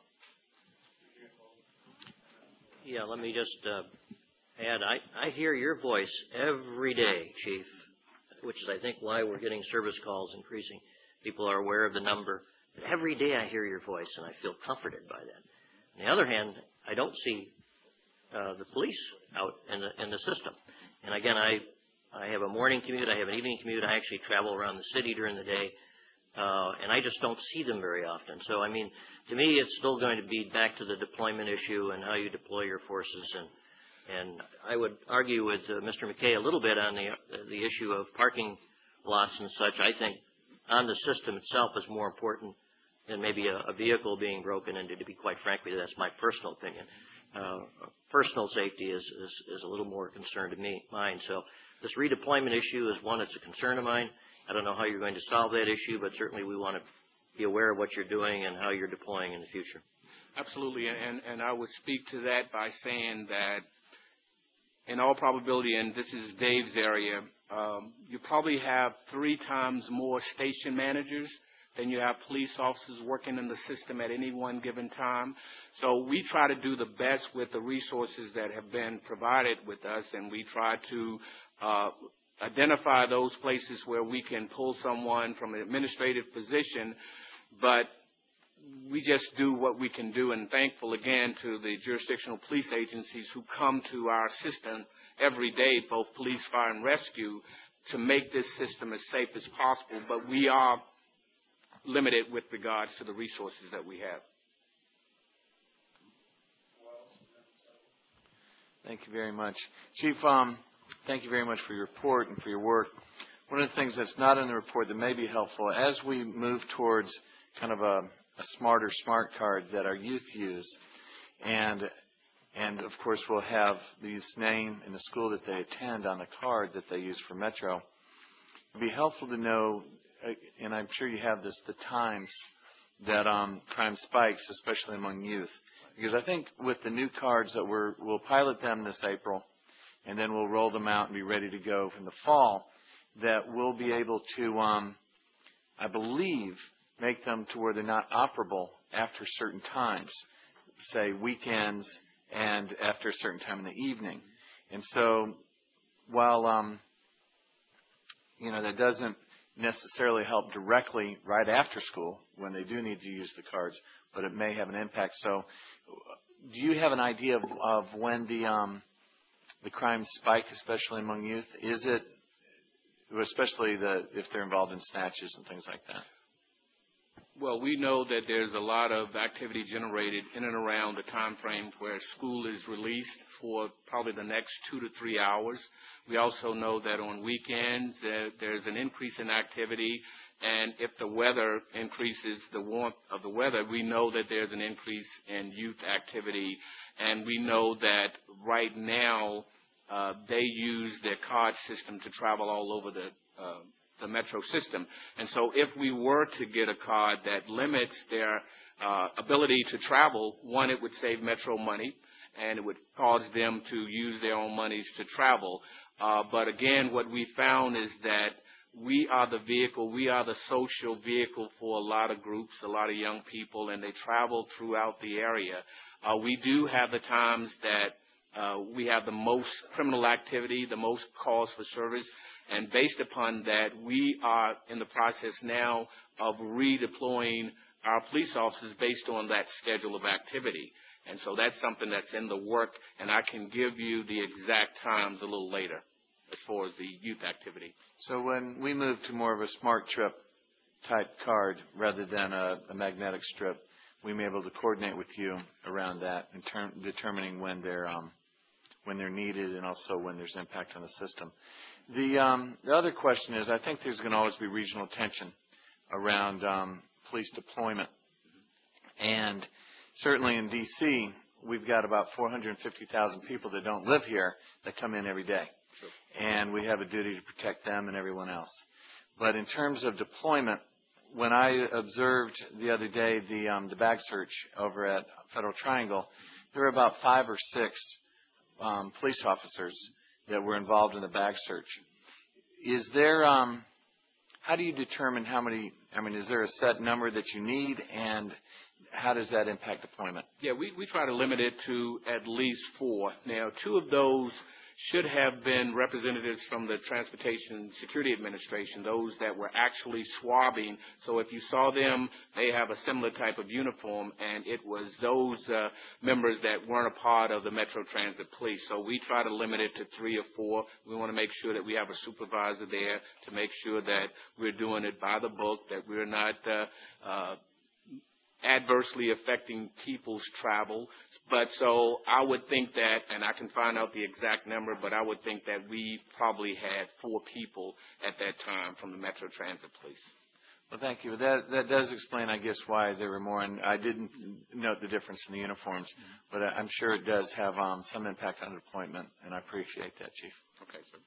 Yeah, let me just add, I hear your voice every day, Chief, which is, I think, why we're getting service calls increasing. People are aware of the number. But every day I hear your voice, and I feel comforted by that. On the other hand, I don't see the police out in the system. And again, I have a morning commute, I have an evening commute, I actually travel around the city during the day, and I just don't see them very often. So, I mean, to me, it's still going to be back to the deployment issue and how you deploy your forces. And I would argue with Mr. McKay a little bit on the issue of parking lots and such. I think on the system itself is more important than maybe a vehicle being broken into, to be quite frank with you. That's my personal opinion. Personal safety is a little more concern to mine. So this redeployment issue is one that's a concern of mine. I don't know how you're going to solve that issue, but certainly we want to be aware of what you're doing and how you're deploying in the future. Absolutely, and I would speak to that by saying that in all probability, and this is Dave's area, you probably have 3 times more station managers than you have police officers working in the system at any one given time. So we try to do the best with the resources that have been provided with us, and we try to identify those places where we can pull someone from an administrative position, but we just do what we can do, and thankful again to the jurisdictional police agencies who come to our system every day, both police, fire, and rescue, to make this system as safe as possible. But we are limited with regards to the resources that we have. Thank you very much. Chief, thank you very much for your report and for your work. One of the things that's not in the report that may be helpful, as we move towards kind of a smarter smart card that our youth use, and of course we'll have the youth's name and the school that they attend on the card that they use for Metro, it'd be helpful to know, and I'm sure you have this, the times that crime spikes, especially among youth. Because I think with the new cards that we'll pilot them this April, and then we'll roll them out and be ready to go in the fall, that we'll be able to, I believe, make them to where they're not operable after certain times, say weekends and after a certain time in the evening. And so while, that doesn't necessarily help directly right after school when they do need to use the cards, but it may have an impact. So do you have an idea of when the crime spike, especially among youth? Is it, especially if they're involved in snatches and things like that? Well, we know that there's a lot of activity generated in and around the time frame where school is released for probably the next 2 to 3 hours. We also know that on weekends there's an increase in activity, and if the weather increases, the warmth of the weather, we know that there's an increase in youth activity. And we know that right now they use their card system to travel all over the metro system. And so if we were to get a card that limits their ability to travel, one, it would save metro money, and it would cause them to use their own monies to travel. But again, what we found is that we are the vehicle, we are the social vehicle for a lot of groups, a lot of young people, and they travel throughout the area. We do have the times that we have the most criminal activity, the most calls for service, and based upon that, we are in the process now of redeploying our police officers based on that schedule of activity. And so that's something that's in the work, and I can give you the exact times a little later as far as the youth activity. So when we move to more of a smart trip type card rather than a magnetic strip, we may be able to coordinate with you around that in determining when they're needed and also when there's impact on the system. The other question is, I think there's going to always be regional tension around police deployment. And certainly in D.C., we've got about 450,000 people that don't live here that come in every day. Sure. And we have a duty to protect them and everyone else. But in terms of deployment, when I observed the other day the bag search over at Federal Triangle, there were about 5 or 6 police officers that were involved in the bag search. Is there, how do you determine how many, is there a set number that you need, and how does that impact deployment? Yeah, we try to limit it to at least 4. Now, 2 of those should have been representatives from the Transportation Security Administration, those that were actually swabbing. So if you saw them, they have a similar type of uniform, and it was those members that weren't a part of the Metro Transit Police. So we try to limit it to 3 or 4. We want to make sure that we have a supervisor there to make sure that we're doing it by the book, that we're not adversely affecting people's travel. But so I would think that, and I can find out the exact number, but I would think that we probably had 4 people at that time from the Metro Transit Police. Well, thank you. That does explain, I guess, why there were more. And I didn't note the difference in the uniforms, but I'm sure it does have some impact on deployment, and I appreciate that, Chief. Okay, sir.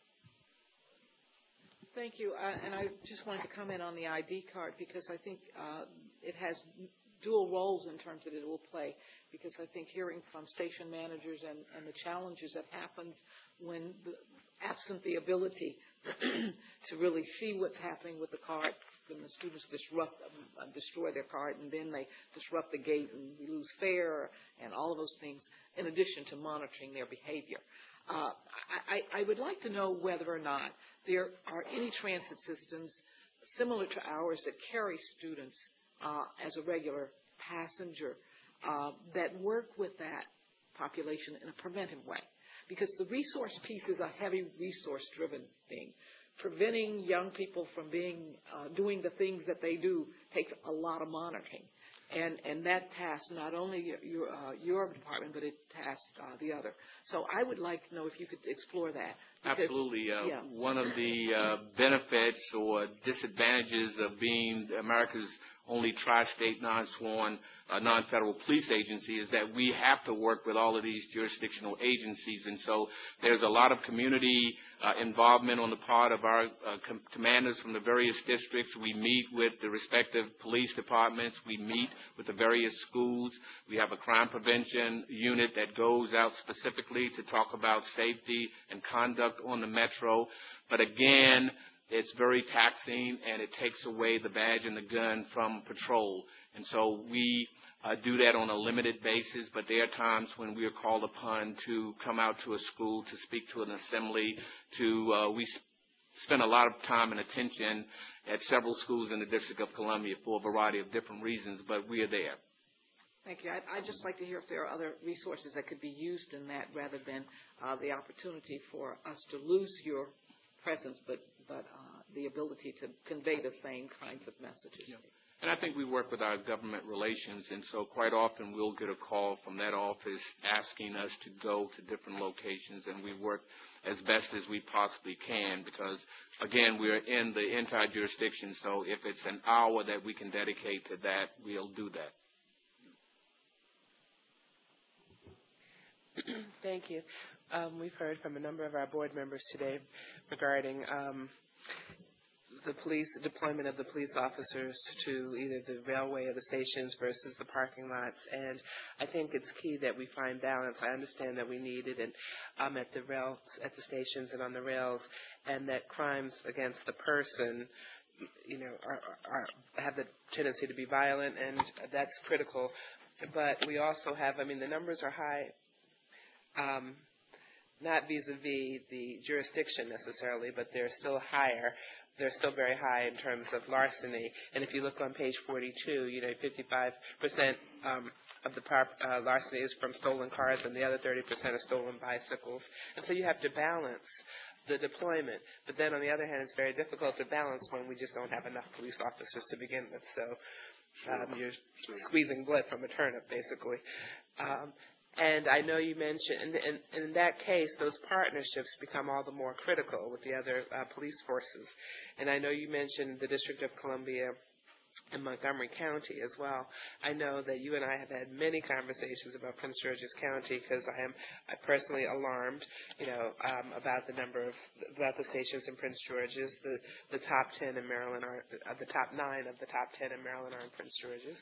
Thank you. And I just wanted to comment on the ID card, because I think it has dual roles in terms that it will play, because I think hearing from station managers and the challenges that happens when absent the ability to really see what's happening with the card, when the students destroy their card, and then they disrupt the gate and we lose fare and all of those things, in addition to monitoring their behavior. I would like to know whether or not there are any transit systems similar to ours that carry students as a regular passenger that work with that population in a preventive way. Because the resource piece is a heavy resource-driven thing. Preventing young people from doing the things that they do takes a lot of monitoring. And that tasks not only your department, but it tasks the other. So I would like to know if you could explore that. Absolutely. One of the benefits or disadvantages of being America's only tri-state non-sworn, non-federal police agency, is that we have to work with all of these jurisdictional agencies. And so there's a lot of community involvement on the part of our commanders from the various districts. We meet with the respective police departments. We meet with the various schools. We have a crime prevention unit that goes out specifically to talk about safety and conduct on the metro. But again, it's very taxing, and it takes away the badge and the gun from patrol. And so we do that on a limited basis, but there are times when we are called upon to come out to a school, to speak to an assembly, we spend a lot of time and attention at several schools in the District of Columbia for a variety of different reasons, but we are there. Thank you. I'd just like to hear if there are other resources that could be used in that rather than the opportunity for us to lose your presence, but the ability to convey the same kinds of messages. Yeah. And I think we work with our government relations, and so quite often we'll get a call from that office asking us to go to different locations, and we work as best as we possibly can because, again, we're in the entire jurisdiction, so if it's an hour that we can dedicate to that, we'll do that. Thank you. We've heard from a number of our board members today regarding the police deployment of the police officers to either the railway or the stations versus the parking lots, and I think it's key that we find balance. I understand that we need it and at the rails, at the stations and on the rails, and that crimes against the person, you know, have the tendency to be violent, and that's critical. But we also have, I mean, the numbers are high. Not vis-a-vis the jurisdiction necessarily, but they're still higher. They're still very high in terms of larceny. And if you look on page 42, you know, 55% of the larceny is from stolen cars, and the other 30% are stolen bicycles. And so you have to balance the deployment. But then on the other hand, it's very difficult to balance when we just don't have enough police officers to begin with. So you're squeezing blood from a turnip, basically. And I know you mentioned, and in that case, those partnerships become all the more critical with the other police forces. And I know you mentioned the District of Columbia and Montgomery County as well. I know that you and I have had many conversations about Prince George's County because I am personally alarmed, you know, about the stations in Prince George's. The top 10 in Maryland are the top 9 of the top 10 in Maryland are in Prince George's,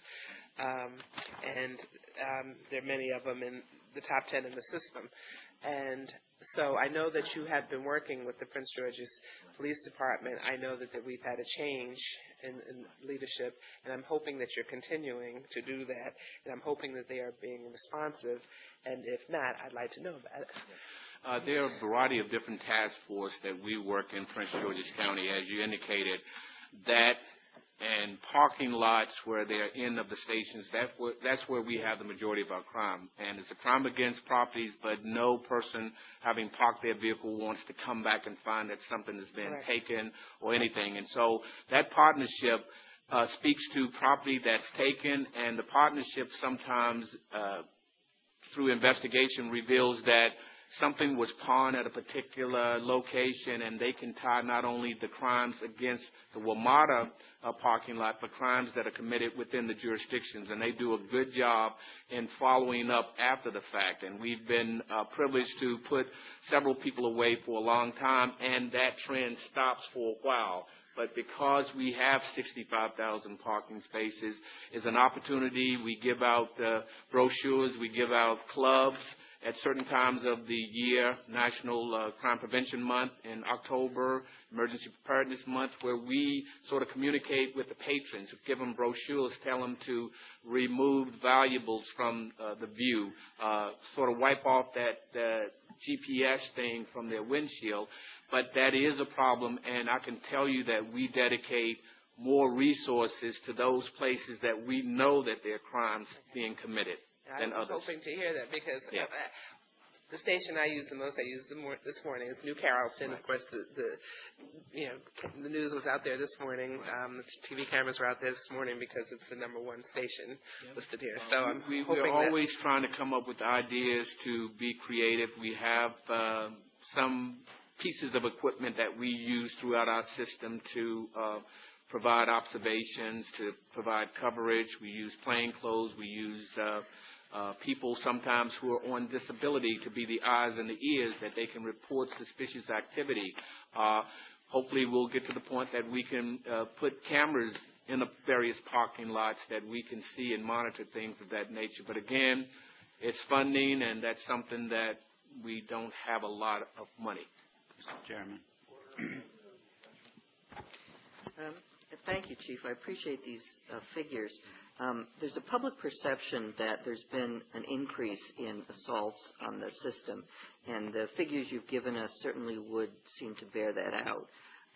and there are many of them in the top 10 in the system. And so I know that you have been working with the Prince George's Police Department. I know that we've had a change in leadership, and I'm hoping that you're continuing to do that, and I'm hoping that they are being responsive, and if not, I'd like to know about it. There are a variety of different task forces that we work in Prince George's County, as you indicated, that and parking lots where they're in of the stations, that's where we have the majority of our crime. And it's a crime against properties, but no person having parked their vehicle wants to come back and find that something has been taken or anything. And so that partnership speaks to property that's taken, and the partnership sometimes through investigation reveals that something was pawned at a particular location, and they can tie not only the crimes against the WMATA parking lot, but crimes that are committed within the jurisdictions, and they do a good job in following up after the fact. And we've been privileged to put several people away for a long time, and that trend stops for a while. But because we have 65,000 parking spaces, it's an opportunity. We give out brochures, we give out clubs at certain times of the year, National Crime Prevention Month in October, Emergency Preparedness Month, where we sort of communicate with the patrons, give them brochures, tell them to remove valuables from the view, sort of wipe off that GPS thing from their windshield. But that is a problem, and I can tell you that we dedicate more resources to those places that we know that there are crimes being committed. I was hoping to hear that because the station I use the most, this morning, is New Carrollton. Of course, the news was out there this morning. The TV cameras were out there this morning because it's the #1 station listed here. So I'm hoping we're always trying to come up with ideas to be creative. We have some pieces of equipment that we use throughout our system to provide observations, to provide coverage. We use plainclothes. We use people sometimes who are on disability to be the eyes and the ears that they can report suspicious activity. Hopefully we'll get to the point that we can put cameras in the various parking lots that we can see and monitor things of that nature. But again, it's funding, and that's something that we don't have a lot of money. Mr. Chairman. Thank you, Chief. I appreciate these figures. There's a public perception that there's been an increase in assaults on the system, and the figures you've given us certainly would seem to bear that out.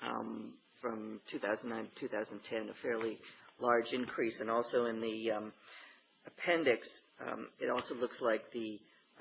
From 2009 to 2010, a fairly large increase, and also in the appendix, it also looks like the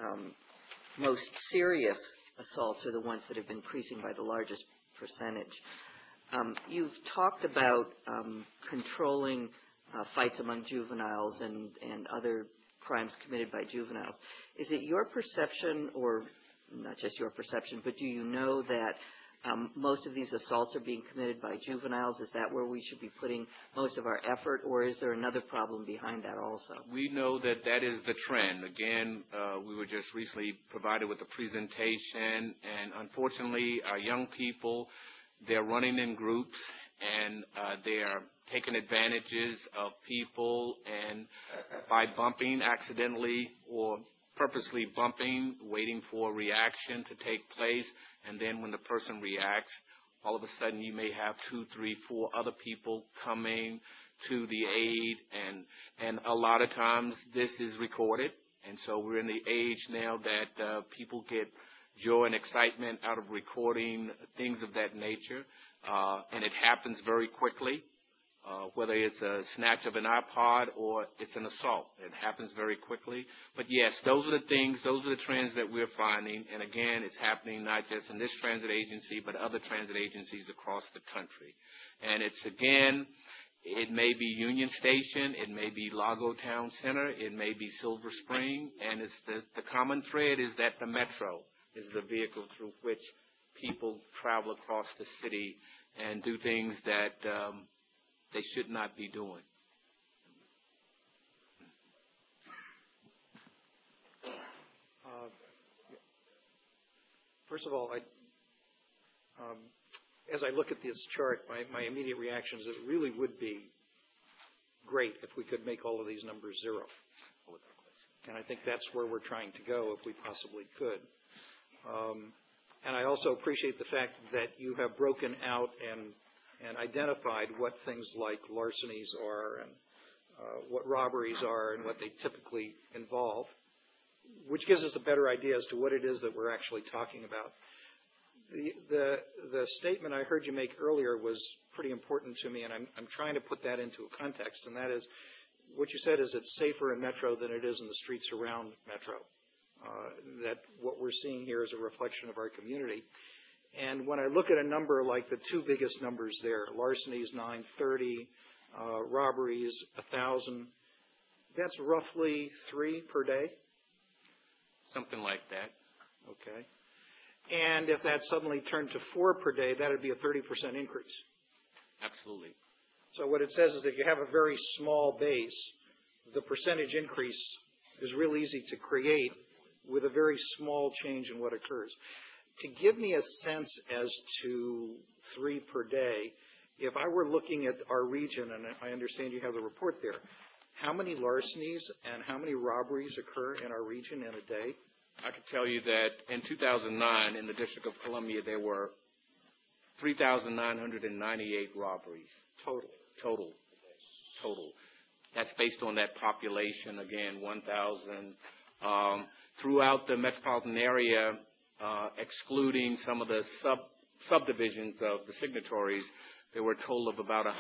most serious assaults are the ones that have been increasing by the largest percentage. You've talked about controlling fights among juveniles and other crimes committed by juveniles. Is it your perception, or not just your perception, but do you know that most of these assaults are being committed by juveniles? Is that where we should be putting most of our effort, or is there another problem behind that also? We know that that is the trend. Again, we were just recently provided with a presentation, and unfortunately, our young people, they're running in groups, and they are taking advantages of people, and by bumping accidentally or purposely bumping, waiting for a reaction to take place, and then when the person reacts, all of a sudden you may have 2, 3, 4 other people coming to the aid, and a lot of times this is recorded, and so we're in the age now that people get joy and excitement out of recording things of that nature, and it happens very quickly. Whether it's a snatch of an iPod or it's an assault. It happens very quickly. But yes, those are the things, those are the trends that we're finding. And again, it's happening not just in this transit agency, but other transit agencies across the country. And it's, again, it may be Union Station, it may be Lago Town Center, it may be Silver Spring, and it's the common thread is that the Metro is the vehicle through which people travel across the city and do things that they should not be doing. First of all, as I look at this chart, my immediate reaction is that it really would be great if we could make all of these numbers zero. And I think that's where we're trying to go if we possibly could. And I also appreciate the fact that you have broken out and identified what things like larcenies are and what robberies are and what they typically involve, which gives us a better idea as to what it is that we're actually talking about. The statement I heard you make earlier was pretty important to me, and I'm trying to put that into a context, and that is what you said is it's safer in Metro than it is in the streets around Metro, that what we're seeing here is a reflection of our community. And when I look at a number like the two biggest numbers there, larcenies 930, robberies 1,000, that's roughly 3 per day? Something like that. Okay. And if that suddenly turned to 4 per day, that would be a 30% increase. Absolutely. So what it says is if you have a very small base, the percentage increase is real easy to create with a very small change in what occurs. To give me a sense as to 3 per day, if I were looking at our region, and I understand you have the report there, how many larcenies and how many robberies occur in our region in a day? I can tell you that in 2009, in the District of Columbia, there were 3,998 robberies. Total. That's based on that population, again, 1,000. Throughout the metropolitan area, excluding some of the subdivisions of the signatories, there were a total of about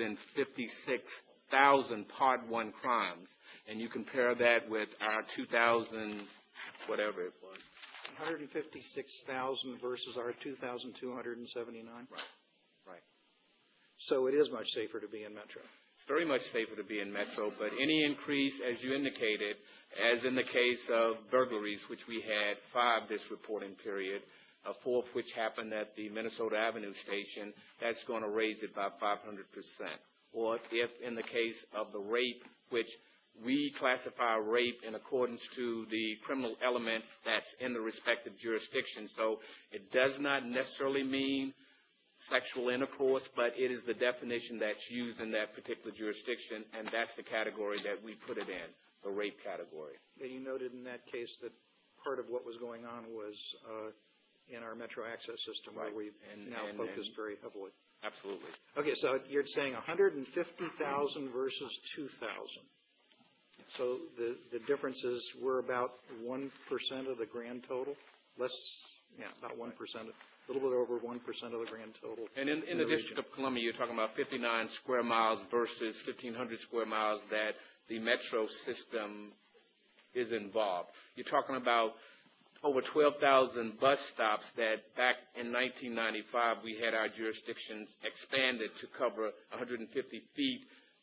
156,000 Part 1 crimes. And you compare that with our 2,000, whatever it was. 156,000 versus our 2,279? Right. So it is much safer to be in Metro. It's very much safer to be in Metro, but any increase, as you indicated, as in the case of burglaries, which we had 5 this reporting period, a fourth which happened at the Minnesota Avenue station, that's going to raise it by 500%. Or if in the case of the rape, which we classify rape in accordance to the criminal elements that's in the respective jurisdiction. So it does not necessarily mean sexual intercourse, but it is the definition that's used in that particular jurisdiction, and that's the category that we put it in, the rape category. Yeah, you noted in that case that part of what was going on was in our Metro Access system, where we've now focused very heavily. Absolutely. Okay, so you're saying 150,000 versus 2,000. So the difference is we're about 1% of the grand total? About 1%, a little bit over 1% of the grand total. And in the District of Columbia, you're talking about 59 square miles versus 1,500 square miles that the Metro system is involved. You're talking about over 12,000 bus stops that back in 1995 we had our jurisdictions expanded to cover 150 feet,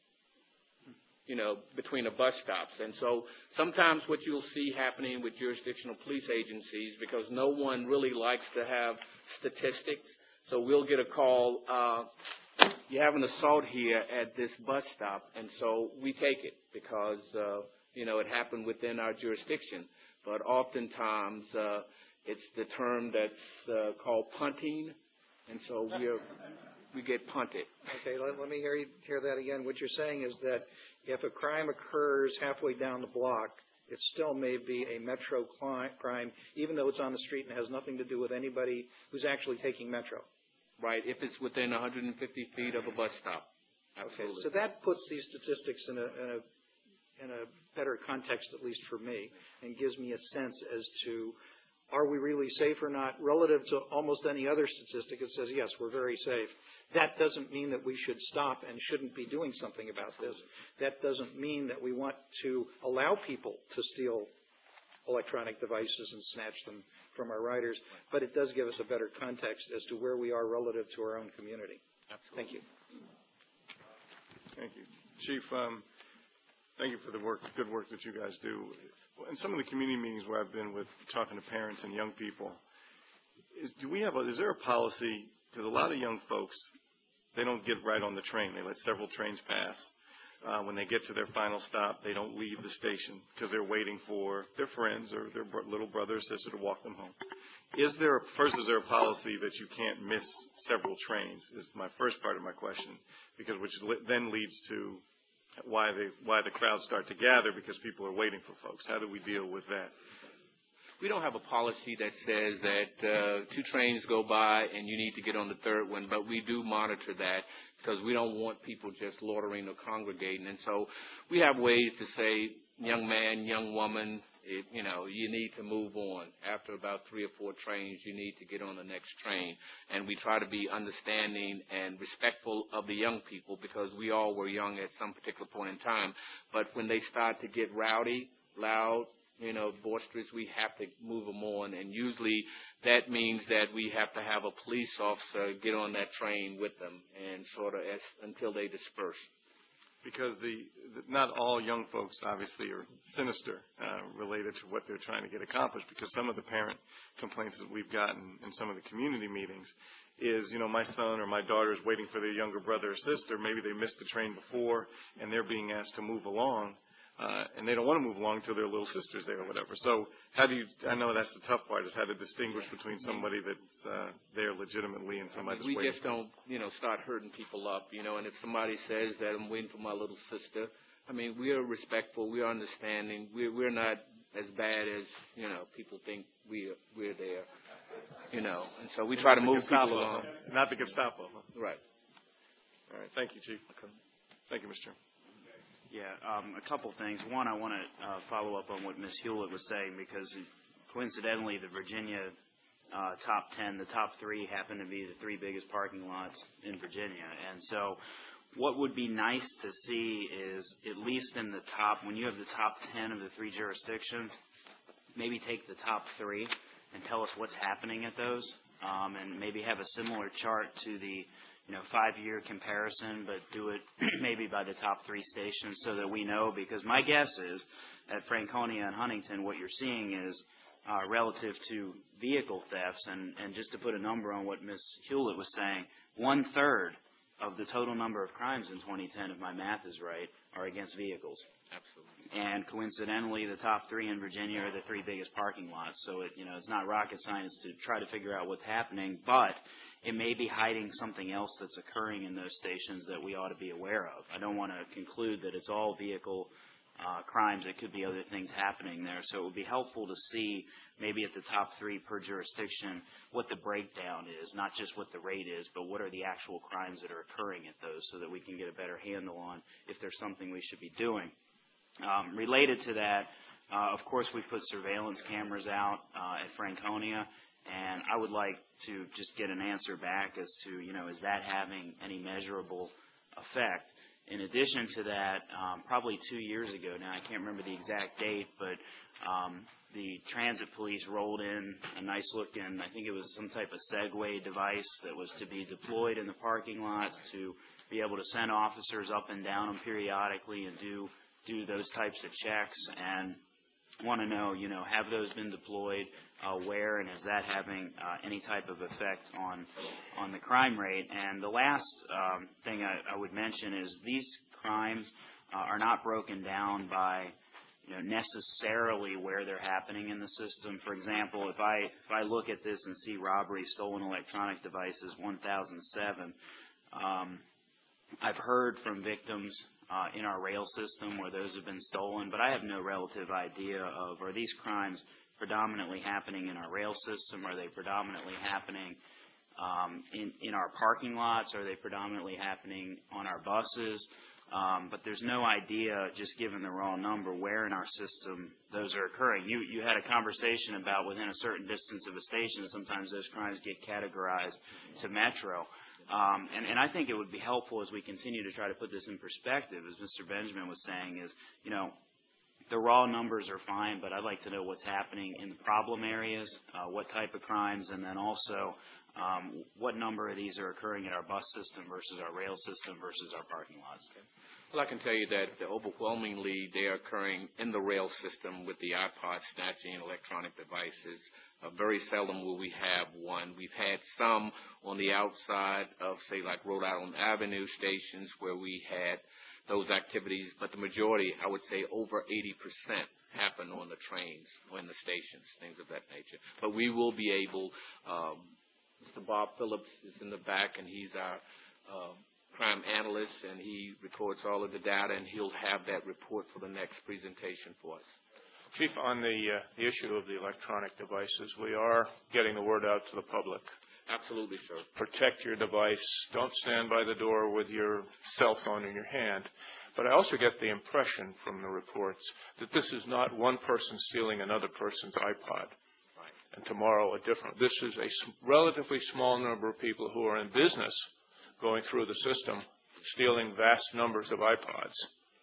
between the bus stops. And so sometimes what you'll see happening with jurisdictional police agencies, because no one really likes to have statistics, so we'll get a call, you have an assault here at this bus stop, and so we take it because, it happened within our jurisdiction. But oftentimes, it's the term that's called punting, and so we get punted. Okay, let me hear that again. What you're saying is that if a crime occurs halfway down the block, it still may be a Metro crime, even though it's on the street and has nothing to do with anybody who's actually taking Metro. Right, if it's within 150 feet of a bus stop. Absolutely. Okay, so that puts these statistics in a better context, at least for me, and gives me a sense as to, are we really safe or not? Relative to almost any other statistic, it says, yes, we're very safe. That doesn't mean that we should stop and shouldn't be doing something about this. That doesn't mean that we want to allow people to steal electronic devices and snatch them from our riders, but it does give us a better context as to where we are relative to our own community. Absolutely. Thank you. Thank you. Chief, thank you for the good work that you guys do. In some of the community meetings where I've been with talking to parents and young people, is there a policy, because a lot of young folks, they don't get right on the train. They let several trains pass. When they get to their final stop, they don't leave the station because they're waiting for their friends or their little brother or sister to walk them home. Is there a policy that you can't miss several trains, is my first part of my question, which then leads to why the crowds start to gather, because people are waiting for folks. How do we deal with that? We don't have a policy that says that 2 trains go by and you need to get on the third one, but we do monitor that because we don't want people just loitering or congregating. And so we have ways to say, young man, young woman, you need to move on. After about 3 or 4 trains, you need to get on the next train. And we try to be understanding and respectful of the young people because we all were young at some particular point in time. But when they start to get rowdy, loud, boisterous, we have to move them on. And usually that means that we have to have a police officer get on that train with them and until they disperse. Because not all young folks obviously are sinister related to what they're trying to get accomplished, because some of the parent complaints that we've gotten in some of the community meetings is, my son or my daughter is waiting for their younger brother or sister. Maybe they missed the train before and they're being asked to move along, and they don't want to move along until their little sister's there or whatever. So I know that's the tough part, is how to distinguish between somebody that's there legitimately and somebody that's waiting. We just don't, start hurting people up, and if somebody says that I'm waiting for my little sister, we are respectful, we are understanding, we're not as bad as, people think we're there, and so we try to move people along. Not the Gestapo. Right. All right, thank you, Chief. Thank you, Mr. Chairman. Yeah, a couple things. One, I want to follow up on what Ms. Hewlett was saying, because coincidentally the Virginia top 10, the top 3 happen to be the 3 biggest parking lots in Virginia. And so what would be nice to see is, at least in the top, when you have the top 10 of the 3 jurisdictions, maybe take the top 3 and tell us what's happening at those, and maybe have a similar chart to the 5-year comparison, but do it maybe by the top 3 stations so that we know, because my guess is at Franconia and Huntington, what you're seeing is relative to vehicle thefts. And just to put a number on what Ms. Hewlett was saying, 1/3 of the total number of crimes in 2010, if my math is right, are against vehicles. Absolutely. And coincidentally, the top 3 in Virginia are the 3 biggest parking lots. So it's not rocket science to try to figure out what's happening, but it may be hiding something else that's occurring in those stations that we ought to be aware of. I don't want to conclude that it's all vehicle crimes. It could be other things happening there. So it would be helpful to see maybe at the top 3 per jurisdiction what the breakdown is, not just what the rate is, but what are the actual crimes that are occurring at those, so that we can get a better handle on if there's something we should be doing. Related to that, of course, we put surveillance cameras out at Franconia, and I would like to just get an answer back as to, is that having any measurable effect? In addition to that, probably 2 years ago now, I can't remember the exact date, but the transit police rolled in a nice looking, I think it was some type of Segway device that was to be deployed in the parking lots to be able to send officers up and down them periodically and do those types of checks, and want to know, have those been deployed, where, and is that having any type of effect on the crime rate? And the last thing I would mention is these crimes are not broken down by necessarily where they're happening in the system. For example, if I look at this and see robbery, stolen electronic devices, 1,007, I've heard from victims in our rail system where those have been stolen, but I have no relative idea of, are these crimes predominantly happening in our rail system? Are they predominantly happening in our parking lots? Are they predominantly happening on our buses? But there's no idea, just given the raw number, where in our system those are occurring. You had a conversation about within a certain distance of a station, sometimes those crimes get categorized to metro. And I think it would be helpful as we continue to try to put this in perspective, as Mr. Benjamin was saying, is, the raw numbers are fine, but I'd like to know what's happening in the problem areas, what type of crimes, and then also what number of these are occurring in our bus system versus our rail system versus our parking lots. Okay. Well, I can tell you that overwhelmingly they are occurring in the rail system with the iPod snatching and electronic devices. Very seldom will we have one. We've had some on the outside of, say, like Rhode Island Avenue stations where we had those activities, but the majority, I would say over 80%, happen on the trains or in the stations, things of that nature. But we will be able, Mr. Bob Phillips is in the back, and he's our crime analyst, and he records all of the data, and he'll have that report for the next presentation for us. Chief, on the issue of the electronic devices, we are getting the word out to the public. Absolutely, sir. Protect your device. Don't stand by the door with your cell phone in your hand. But I also get the impression from the reports that this is not one person stealing another person's iPod. And tomorrow a different. This is a relatively small number of people who are in business going through the system, stealing vast numbers of iPods.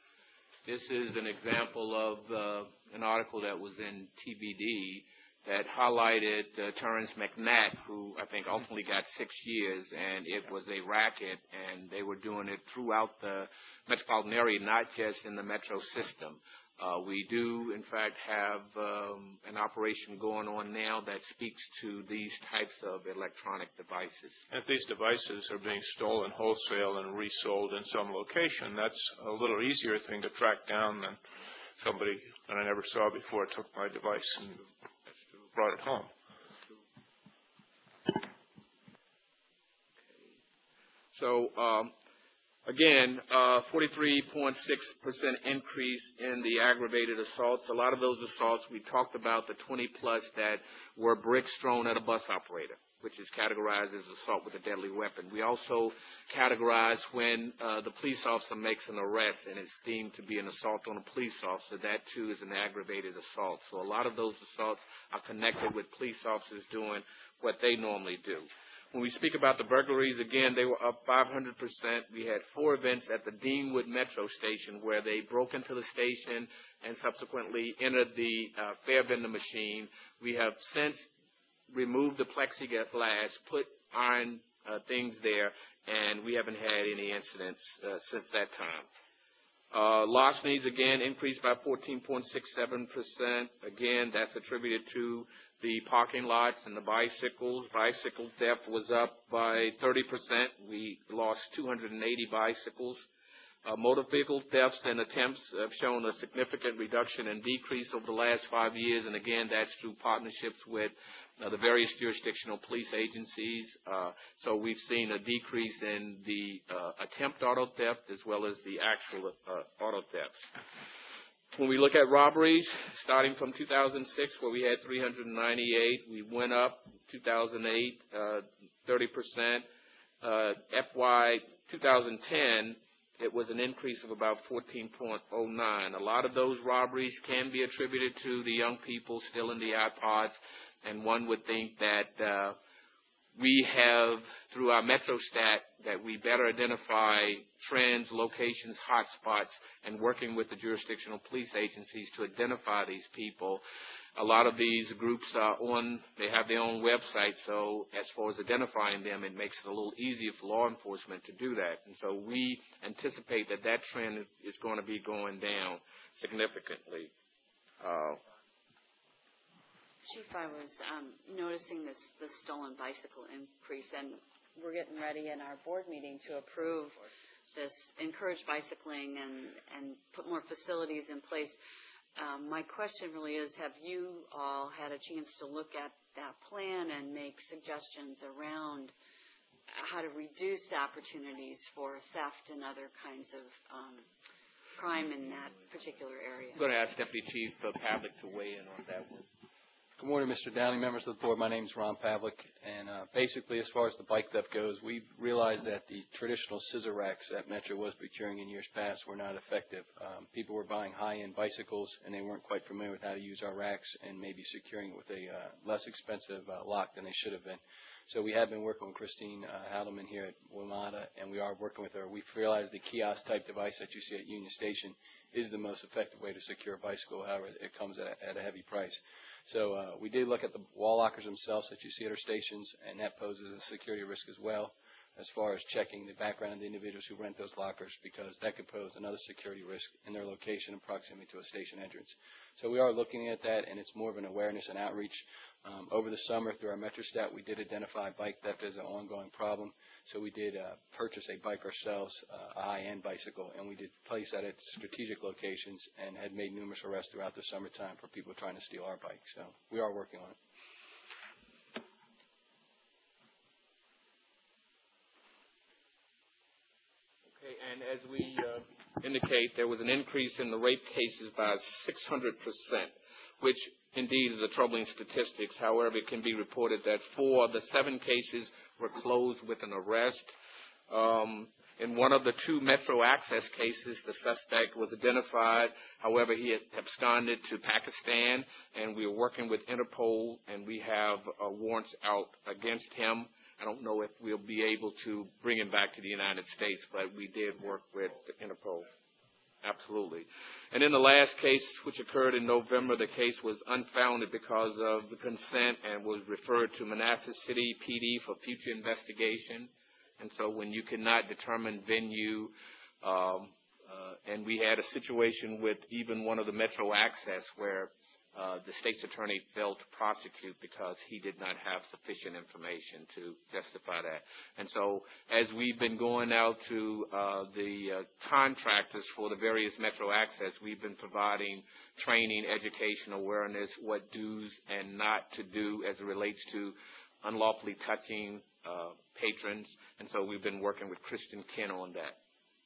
This is an example of an article that was in TBD that highlighted Terrence McNatt, who I think ultimately got 6 years, and it was a racket, and they were doing it throughout the metropolitan area, not just in the metro system. We do, in fact, have an operation going on now that speaks to these types of electronic devices. If these devices are being stolen wholesale and resold in some location, that's a little easier thing to track down than somebody that I never saw before took my device and brought it home. So, again, 43.6% increase in the aggravated assaults. A lot of those assaults, we talked about the 20-plus that were bricks thrown at a bus operator, which is categorized as assault with a deadly weapon. We also categorize when the police officer makes an arrest and it's deemed to be an assault on a police officer. That, too, is an aggravated assault. So a lot of those assaults are connected with police officers doing what they normally do. When we speak about the burglaries, again, they were up 500%. We had 4 events at the Deanwood Metro station where they broke into the station and subsequently entered the fare vendor machine. We have since removed the plexiglass, put iron things there, and we haven't had any incidents since that time. Larcenies, again, increased by 14.67%. Again, that's attributed to the parking lots and the bicycles. Bicycle theft was up by 30%. We lost 280 bicycles. Motor vehicle thefts and attempts have shown a significant reduction and decrease over the last 5 years, and again, that's through partnerships with the various jurisdictional police agencies. So we've seen a decrease in the attempt auto theft as well as the actual auto thefts. When we look at robberies, starting from 2006, where we had 398, we went up 2008, 30%. FY 2010, it was an increase of about 14.09. A lot of those robberies can be attributed to the young people still in the iPods, and one would think that we have, through our MetroStat, that we better identify trends, locations, hotspots, and working with the jurisdictional police agencies to identify these people. A lot of these groups are they have their own website, so as far as identifying them, it makes it a little easier for law enforcement to do that. And so we anticipate that that trend is going to be going down significantly. Chief, I was noticing the stolen bicycle increase, and we're getting ready in our board meeting to approve this encourage bicycling and put more facilities in place. My question really is, have you all had a chance to look at that plan and make suggestions around how to reduce the opportunities for theft and other kinds of crime in that particular area? I'm going to ask Deputy Chief Pavlik to weigh in on that one. Good morning, Mr. Downing, members of the board. My name is Ron Pavlik, and basically, as far as the bike theft goes, we've realized that the traditional scissor racks that Metro was procuring in years past were not effective. People were buying high-end bicycles, and they weren't quite familiar with how to use our racks and maybe securing it with a less expensive lock than they should have been. So we have been working with Christine Haldeman here at WMATA, and we are working with her. We've realized the kiosk-type device that you see at Union Station is the most effective way to secure a bicycle. However, it comes at a heavy price. So we did look at the wall lockers themselves that you see at our stations, and that poses a security risk as well, as far as checking the background of the individuals who rent those lockers, because that could pose another security risk in their location and proximity to a station entrance. So we are looking at that, and it's more of an awareness and outreach. Over the summer, through our MetroStat, we did identify bike theft as an ongoing problem. So we did purchase a bike ourselves, a high-end bicycle, and we did place that at strategic locations and had made numerous arrests throughout the summertime for people trying to steal our bikes. So we are working on it. Okay, and as we indicate, there was an increase in the rape cases by 600%, which indeed is a troubling statistics. However, it can be reported that 4 of the 7 cases were closed with an arrest. In one of the 2 Metro Access cases, the suspect was identified. However, he had absconded to Pakistan, and we are working with Interpol, and we have warrants out against him. I don't know if we'll be able to bring him back to the United States, but we did work with Interpol. Absolutely. And in the last case, which occurred in November, the case was unfounded because of the consent and was referred to Manassas City PD for future investigation. And so when you cannot determine venue, and we had a situation with even one of the Metro Access where the state's attorney failed to prosecute because he did not have sufficient information to justify that. And so as we've been going out to the contractors for the various Metro Access, we've been providing training, education, awareness, what do's and not to do as it relates to unlawfully touching patrons. And so we've been working with Kristen Ken on that.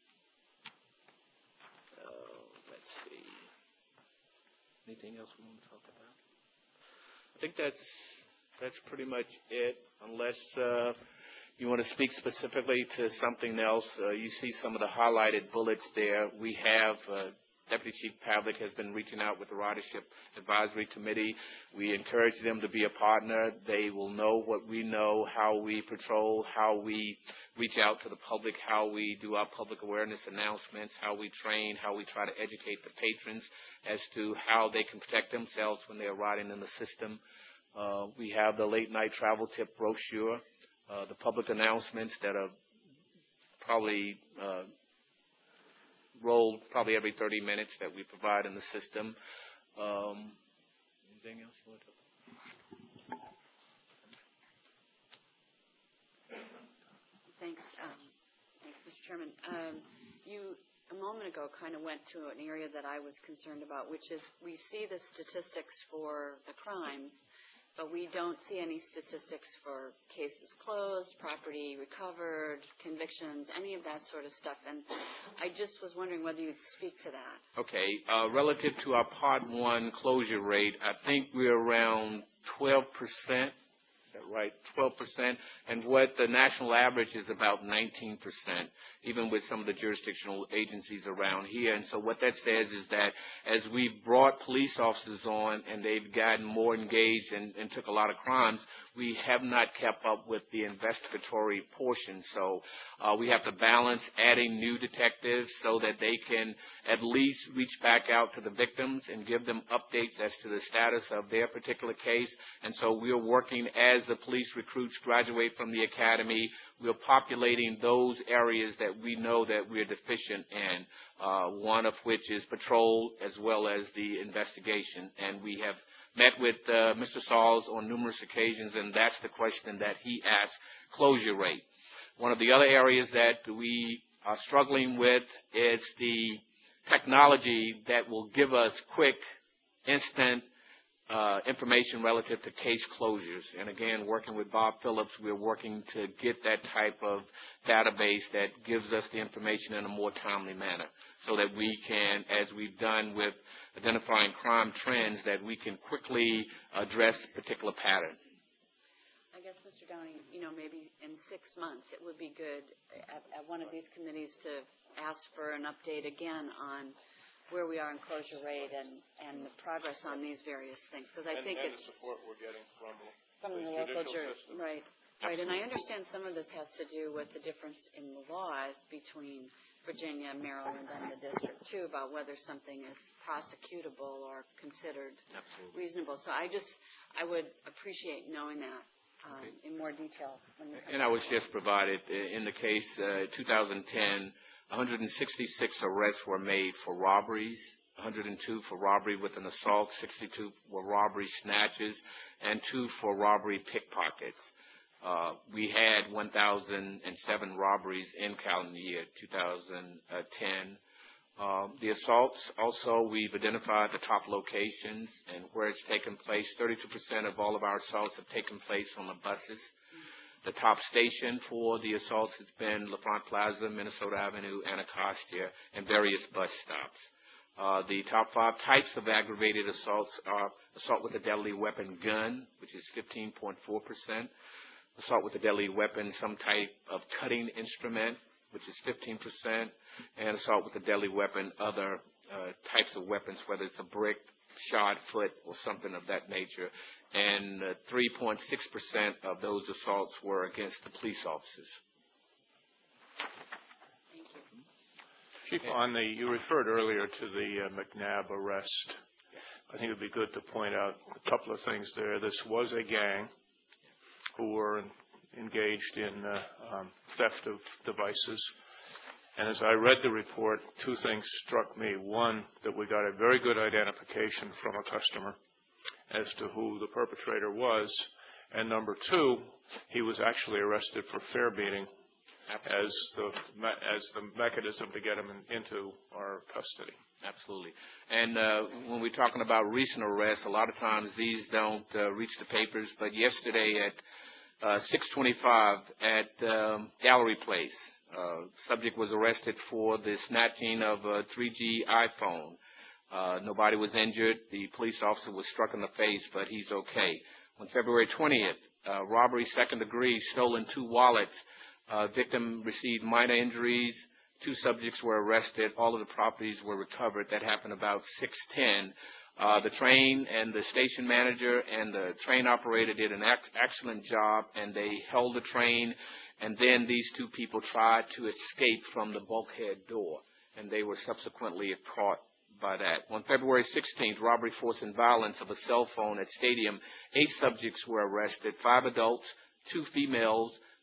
Let's see. Anything else we want to talk about? I think that's pretty much it, unless you want to speak specifically to something else. You see some of the highlighted bullets there. We have Deputy Chief Pavlik has been reaching out with the Ridership Advisory Committee. We encourage them to be a partner. They will know what we know, how we patrol, how we reach out to the public, how we do our public awareness announcements, how we train, how we try to educate the patrons as to how they can protect themselves when they are riding in the system. We have the late night travel tip brochure, the public announcements that are probably roll probably every 30 minutes that we provide in the system. Anything else you want to? Thanks, Mr. Chairman. You, a moment ago, kind of went to an area that I was concerned about, which is we see the statistics for the crime, but we don't see any statistics for cases closed, property recovered, convictions, any of that sort of stuff. And I just was wondering whether you'd speak to that. Okay. Relative to our Part 1 closure rate, I think we're around 12%. Is that right? 12%. And what the national average is about 19%, even with some of the jurisdictional agencies around here. And so what that says is that as we've brought police officers on and they've gotten more engaged and took a lot of crimes, we have not kept up with the investigatory portion. So we have to balance adding new detectives so that they can at least reach back out to the victims and give them updates as to the status of their particular case. And so we're working as the police recruits graduate from the academy. We're populating those areas that we know that we're deficient in, one of which is patrol as well as the investigation. And we have met with Mr. Sauls on numerous occasions, and that's the question that he asked, closure rate. One of the other areas that we are struggling with is the technology that will give us quick, instant information relative to case closures. And again, working with Bob Phillips, we're working to get that type of database that gives us the information in a more timely manner so that we can, as we've done with identifying crime trends, that we can quickly address a particular pattern. I guess, Mr. Downing, maybe in 6 months, it would be good at one of these committees to ask for an update again on where we are in closure rate and the progress on these various things, because I think it's the support we're getting from the local jury, right. Right, and I understand some of this has to do with the difference in the laws between Virginia, Maryland, and the district too, about whether something is prosecutable or considered reasonable. So I would appreciate knowing that in more detail. And I was just provided in the case 2010. 166 arrests were made for robberies, 102 for robbery with an assault, 62 were robbery snatches, and 2 for robbery pickpockets. We had 1,007 robberies in calendar year 2010. The assaults, also, we've identified the top locations and where it's taken place. 32% of all of our assaults have taken place on the buses. The top station for the assaults has been LaFront Plaza, Minnesota Avenue, Anacostia, and various bus stops. The top 5 types of aggravated assaults are assault with a deadly weapon gun, which is 15.4%, assault with a deadly weapon, some type of cutting instrument, which is 15%, and assault with a deadly weapon, other types of weapons, whether it's a brick, shod foot, or something of that nature. And 3.6% of those assaults were against the police officers. Thank you. Chief, you referred earlier to the McNabb arrest. Yes. I think it would be good to point out a couple of things there. This was a gang who were engaged in theft of devices. And as I read the report, 2 things struck me. One, that we got a very good identification from a customer as to who the perpetrator was. And number 2, he was actually arrested for fare beating as the mechanism to get him into our custody. Absolutely. And when we're talking about recent arrests, a lot of times these don't reach the papers. But yesterday at 6:25 at Gallery Place, subject was arrested for the snatching of a 3G iPhone. Nobody was injured. The police officer was struck in the face, but he's okay. On February 20th, robbery second degree, stolen 2 wallets. Victim received minor injuries. 2 subjects were arrested. All of the properties were recovered. That happened about 6:10. The train and the station manager and the train operator did an excellent job, and they held the train. And then these 2 people tried to escape from the bulkhead door, and they were subsequently caught by that. On February 16th, robbery, force, and violence of a cell phone at Stadium. 8 subjects were arrested, 5 adults, 2 females,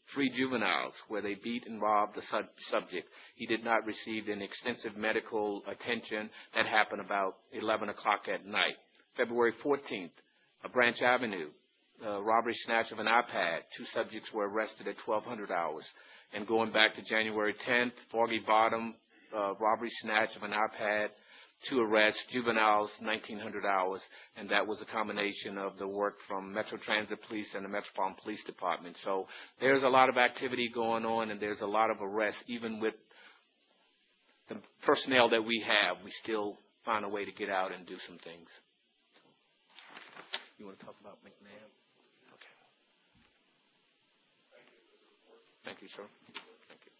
3 juveniles where they beat and robbed the subject. He did not receive any extensive medical attention. That happened about 11 o'clock at night. February 14th, Branch Avenue, robbery snatch of an iPad. 2 subjects were arrested at 1200 hours. And going back to January 10th, Foggy Bottom, robbery snatch of an iPad, 2 arrests, juveniles, 1900 hours, and that was a combination of the work from Metro Transit Police and the Metropolitan Police Department. So there's a lot of activity going on, and there's a lot of arrests. Even with the personnel that we have, we still find a way to get out and do some things. You want to talk about McNabb? Okay. Thank you, sir. Thank you.